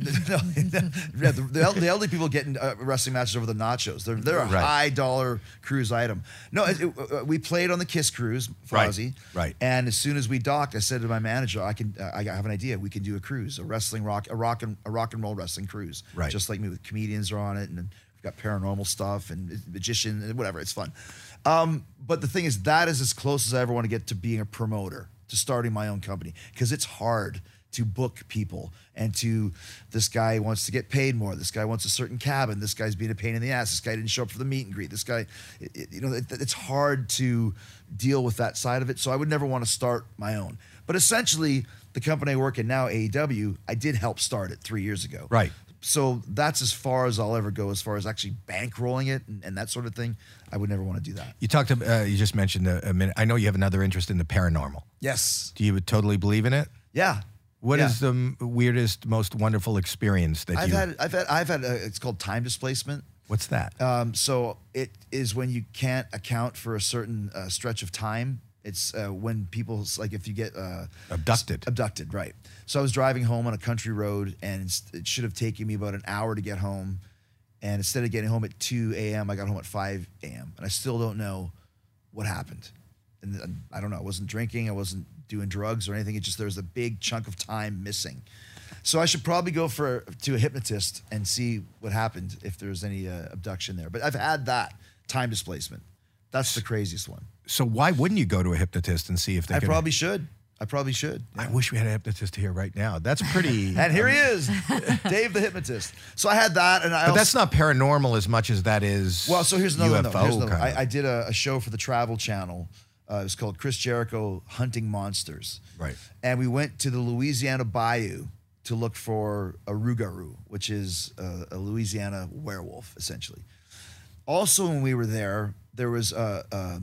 The elderly people getting wrestling matches over the nachos. They're a high dollar cruise item. No, we played on the Kiss cruise for Ozzy. Right. And as soon as we docked, I said to my manager, I have an idea. We can do a cruise, a rock and roll wrestling cruise. Right. Just like me, with comedians are on it, and we've got paranormal stuff and magician and whatever. It's fun. But the thing is, that is as close as I ever want to get to being a promoter, to starting my own company, because it's hard to book people, and this guy wants to get paid more. This guy wants a certain cabin. This guy's being a pain in the ass. This guy didn't show up for the meet and greet. This guy, it's hard to deal with that side of it. So I would never want to start my own. But essentially, the company I work in now, AEW, I did help start it 3 years ago. Right. So that's as far as I'll ever go, as far as actually bankrolling it and that sort of thing. I would never want to do that. You just mentioned a minute. I know you have another interest in the paranormal. Yes. Do you totally believe in it? Yeah. What is the weirdest, most wonderful experience that I've had it's called time displacement. What's that? So it is when you can't account for a certain stretch of time. It's when people, like, if you get abducted, right? So I was driving home on a country road, and it should have taken me about an hour to get home. And instead of getting home at 2 a.m., I got home at 5 a.m. And I still don't know what happened. And I don't know. I wasn't drinking. I wasn't doing drugs or anything. It's just there was a big chunk of time missing. So I should probably go to a hypnotist and see what happened, if there's any abduction there. But I've had that time displacement. That's the craziest one. So why wouldn't you go to a hypnotist and see if they I could? probably should. I wish we had a hypnotist here right now. That's pretty. And here he is, Dave the hypnotist. So I had that, and But that's not paranormal as much as that is. Well, so here's another UFO one. Here's another one. kind of. I did a show for the Travel Channel. It was called Chris Jericho Hunting Monsters. Right. And we went to the Louisiana Bayou to look for a rougarou, which is a Louisiana werewolf, essentially. Also, when we were there was a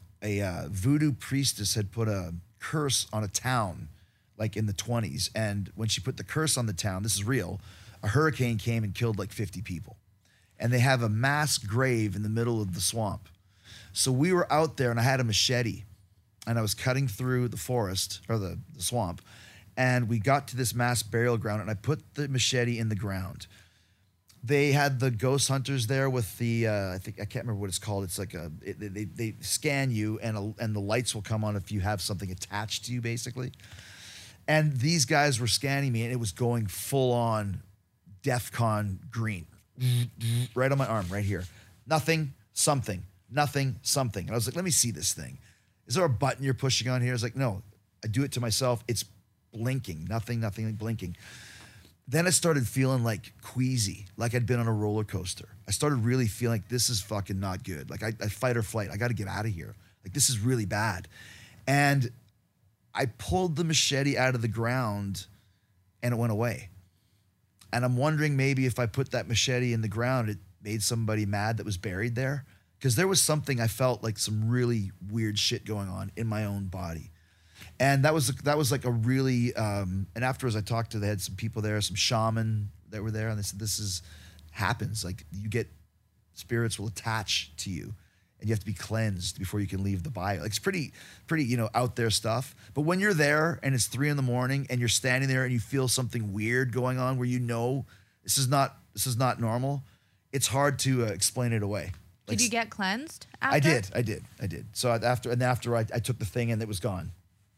voodoo priestess had put a curse on a town, like in the 1920s. And when she put the curse on the town, this is real, a hurricane came and killed like 50 people. And they have a mass grave in the middle of the swamp. So we were out there, and I had a machete, and I was cutting through the forest, or the swamp, and we got to this mass burial ground, and I put the machete in the ground. They had the ghost hunters there with the, I can't remember what it's called. It's like they scan you, and the lights will come on if you have something attached to you, basically. And these guys were scanning me, and it was going full on DEFCON green, right on my arm, right here. Nothing, something. Nothing, something. And I was like, let me see this thing. Is there a button you're pushing on here? I was like, no, I do it to myself. It's blinking, nothing, blinking. Then I started feeling like queasy, like I'd been on a roller coaster. I started really feeling like this is fucking not good. Like I fight or flight. I got to get out of here. Like this is really bad. And I pulled the machete out of the ground and it went away. And I'm wondering maybe if I put that machete in the ground, it made somebody mad that was buried there. Because there was something I felt like some really weird shit going on in my own body. And that was like a really, and afterwards I talked to, they had some people there, some shaman that were there, and they said, this happens. Like you get, spirits will attach to you and you have to be cleansed before you can leave the bayou. Like it's pretty, out there stuff. But when you're there and it's 3 a.m. and you're standing there and you feel something weird going on where this is not normal, it's hard to explain it away. Did you get cleansed after? I did. So after I took the thing and it was gone.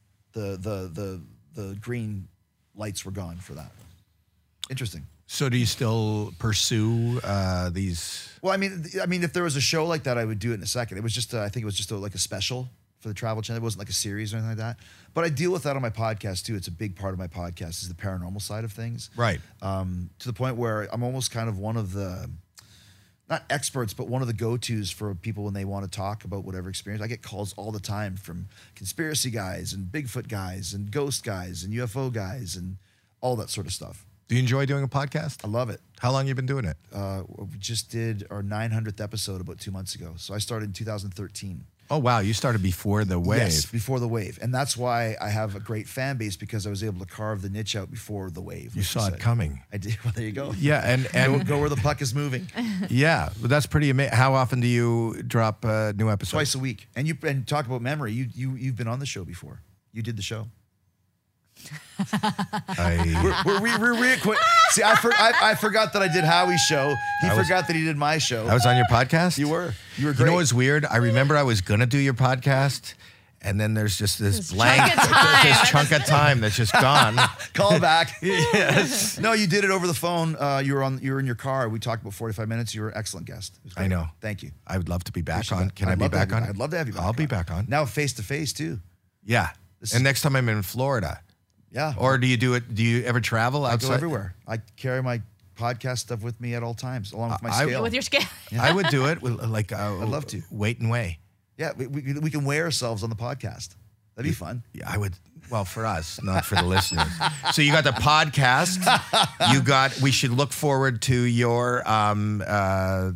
The green lights were gone for that. Interesting. So do you still pursue these? Well, I mean, if there was a show like that, I would do it in a second. It was just, I think it was just like a special for the Travel Channel. It wasn't like a series or anything like that. But I deal with that on my podcast too. It's a big part of my podcast is the paranormal side of things. Right. To the point where I'm almost kind of one of the, not experts, but one of the go-tos for people when they want to talk about whatever experience. I get calls all the time from conspiracy guys and Bigfoot guys and ghost guys and UFO guys and all that sort of stuff. Do you enjoy doing a podcast? I love it. How long have you been doing it? We just did our 900th episode about 2 months ago. So I started in 2013. Oh, wow. You started before the wave. Yes, before the wave. And that's why I have a great fan base, because I was able to carve the niche out before the wave. You saw it coming. I did. Well, there you go. Yeah, and Go where the puck is moving. Yeah, but that's pretty amazing. How often do you drop new episodes? Twice a week. And talk about memory. You've been on the show before. You did the show. See, I forgot that I did Howie's show. He forgot that he did my show. I was on your podcast? You were great. You know what's weird? I remember I was going to do your podcast, and then there's just this blank, this chunk of time that's just gone. Call back. Yes. No, you did it over the phone. You were in your car. We talked about 45 minutes. You were an excellent guest. It was great. I know. Thank you. I would love to be back on. Can I be back on? I'd love to have you back I'll on. be back on. Now face to face too. Yeah. And next time I'm in Florida. Yeah. Or do you ever travel outside? I go everywhere. I carry my podcast stuff with me at all times, along with my scale. With your scale. Yeah. I would do it with I'd love to. Weight and weigh. Yeah, we can weigh ourselves on the podcast. That'd be fun. Yeah, I would. Well, for us, not for the listeners. So you got the podcast. We should look forward to your The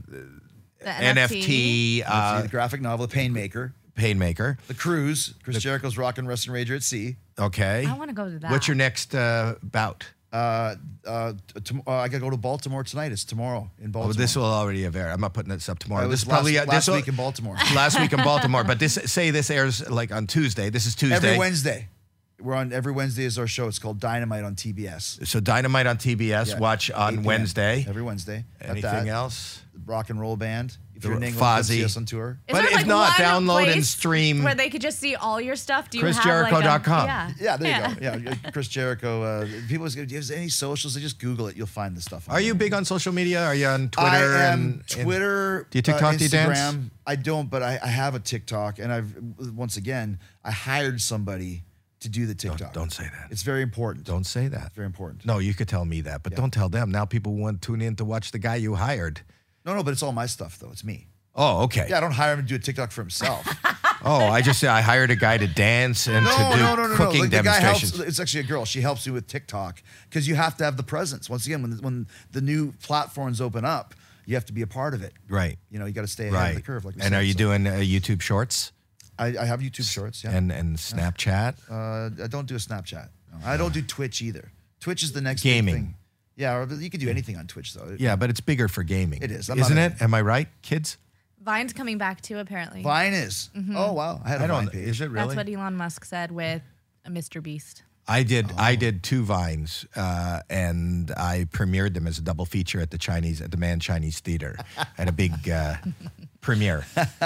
NFT. The graphic novel, The Painmaker. Painmaker. The Cruise, Chris Jericho's Rock and Wrestling Rager at Sea. Okay. I want to go to that. What's your next bout? I got to go to Baltimore tonight. It's tomorrow in Baltimore. Oh, this will already have aired. I'm not putting this up tomorrow. This is probably last week in Baltimore. Last week in Baltimore. But this airs like on Tuesday. This is Tuesday. Every Wednesday. we're on every Wednesday is our show. It's called Dynamite on TBS. So Dynamite on TBS. Yeah, Watch 8 on p.m. Wednesday. Every Wednesday. Got Anything that. else? Rock and roll band. If The you're in England, come see Fozzy. us on tour. Is But there, if like, not, one download and place stream where they could just see all your stuff. Do you have ChrisJericho.com. Yeah, there you go. Yeah, Chris Jericho. People, if there's any socials, they just Google it. You'll find the stuff. Are you big on social media? Are you on Twitter? I am and Twitter. Do you TikTok? Do you dance? Instagram. I don't, but I have a TikTok, and once again I hired somebody to do the TikTok. Don't say that. It's very important. Don't say that. Very important. No, you could tell me that, but don't tell them. Now people want to tune in to watch the guy you hired. No, but it's all my stuff though. It's me. Oh, okay. Yeah, I don't hire him to do a TikTok for himself. Oh, I just said I hired a guy to dance and to do cooking Like, the guy demonstrations. helps, it's actually a girl. She helps you with TikTok because you have to have the presence. Once again, when the new platforms open up, you have to be a part of it. Right. You know, you got to stay ahead of the curve. Like we And said, are you so. doing YouTube Shorts I have YouTube Shorts. Yeah. and Snapchat? I don't do a Snapchat. No. I don't do Twitch either. Twitch is the next big Gaming. thing. Yeah, or you can do anything on Twitch though. Yeah, but it's bigger for gaming. It is. I'm Isn't not it? Am I right, kids? Vine's coming back too, apparently. Vine is. Oh wow, I had a Vine page. Is it really? That's what Elon Musk said with Mr. Beast. I did 2 Vines, and I premiered them as a double feature at the Man Chinese Theater at a big premiere.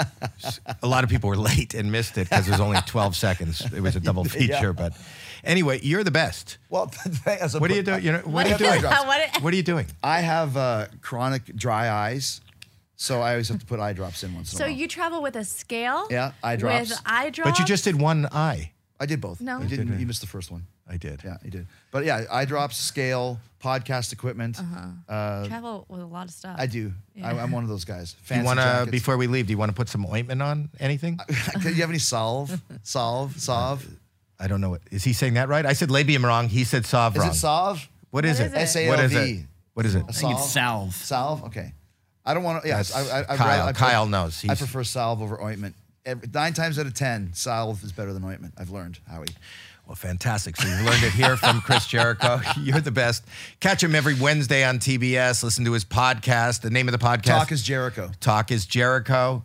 A lot of people were late and missed it because it was only 12 seconds. It was a double feature, but anyway, you're the best. Well, as a What are you doing? What are you I doing? have eye drops. What are you doing? I have chronic dry eyes, so I always have to put eye drops in once in a So while. you travel with a scale? Yeah, eye drops. With eye drops? But you just did one eye. I did both. No. you didn't. You missed the first one. I did. Yeah, you did. But yeah, eye drops, scale, podcast equipment. travel with a lot of stuff. I do. Yeah. I'm one of those guys. Do you Fancy want to, jackets. before we leave, do you want to put some ointment on anything? Do you have any salve? Salve? I don't know. Is he saying that right? I said labium wrong. He said salve Is wrong. it salve? What is What it? is it? S-A-L-V. What is it? What is it? A I think it's salve. Salve? Okay. I don't want to. Yes, That's I Kyle knows. I He's- prefer salve over ointment. 9 times out of 10, salve is better than ointment. I've learned, Howie. Well, fantastic. So you've learned it here from Chris Jericho. You're the best. Catch him every Wednesday on TBS. Listen to his podcast. The name of the podcast? Talk is Jericho. Talk is Jericho.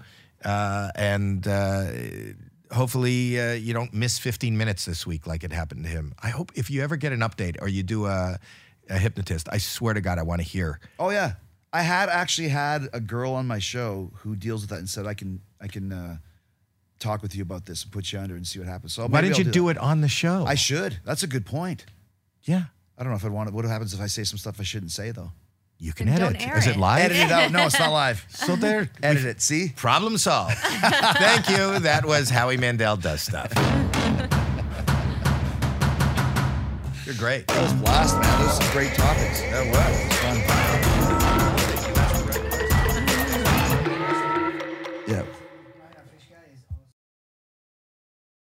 And hopefully you don't miss 15 minutes this week like it happened to him. I hope if you ever get an update or you do a hypnotist, I swear to God, I want to hear. Oh yeah, I actually had a girl on my show who deals with that and said I can talk with you about this and put you under and see what happens. So Why maybe didn't you I'll do that. it on the show? I should. That's a good point. Yeah. I don't know if I'd want it. What happens if I say some stuff I shouldn't say though? You can Then edit. don't air Is it it. live? Edit it out. No, it's not live. So there. Edit it. See? Problem solved. Thank you. That was Howie Mandel Does Stuff. You're great. That was a blast, man. Those are some great topics. That was. It was fun. Yeah.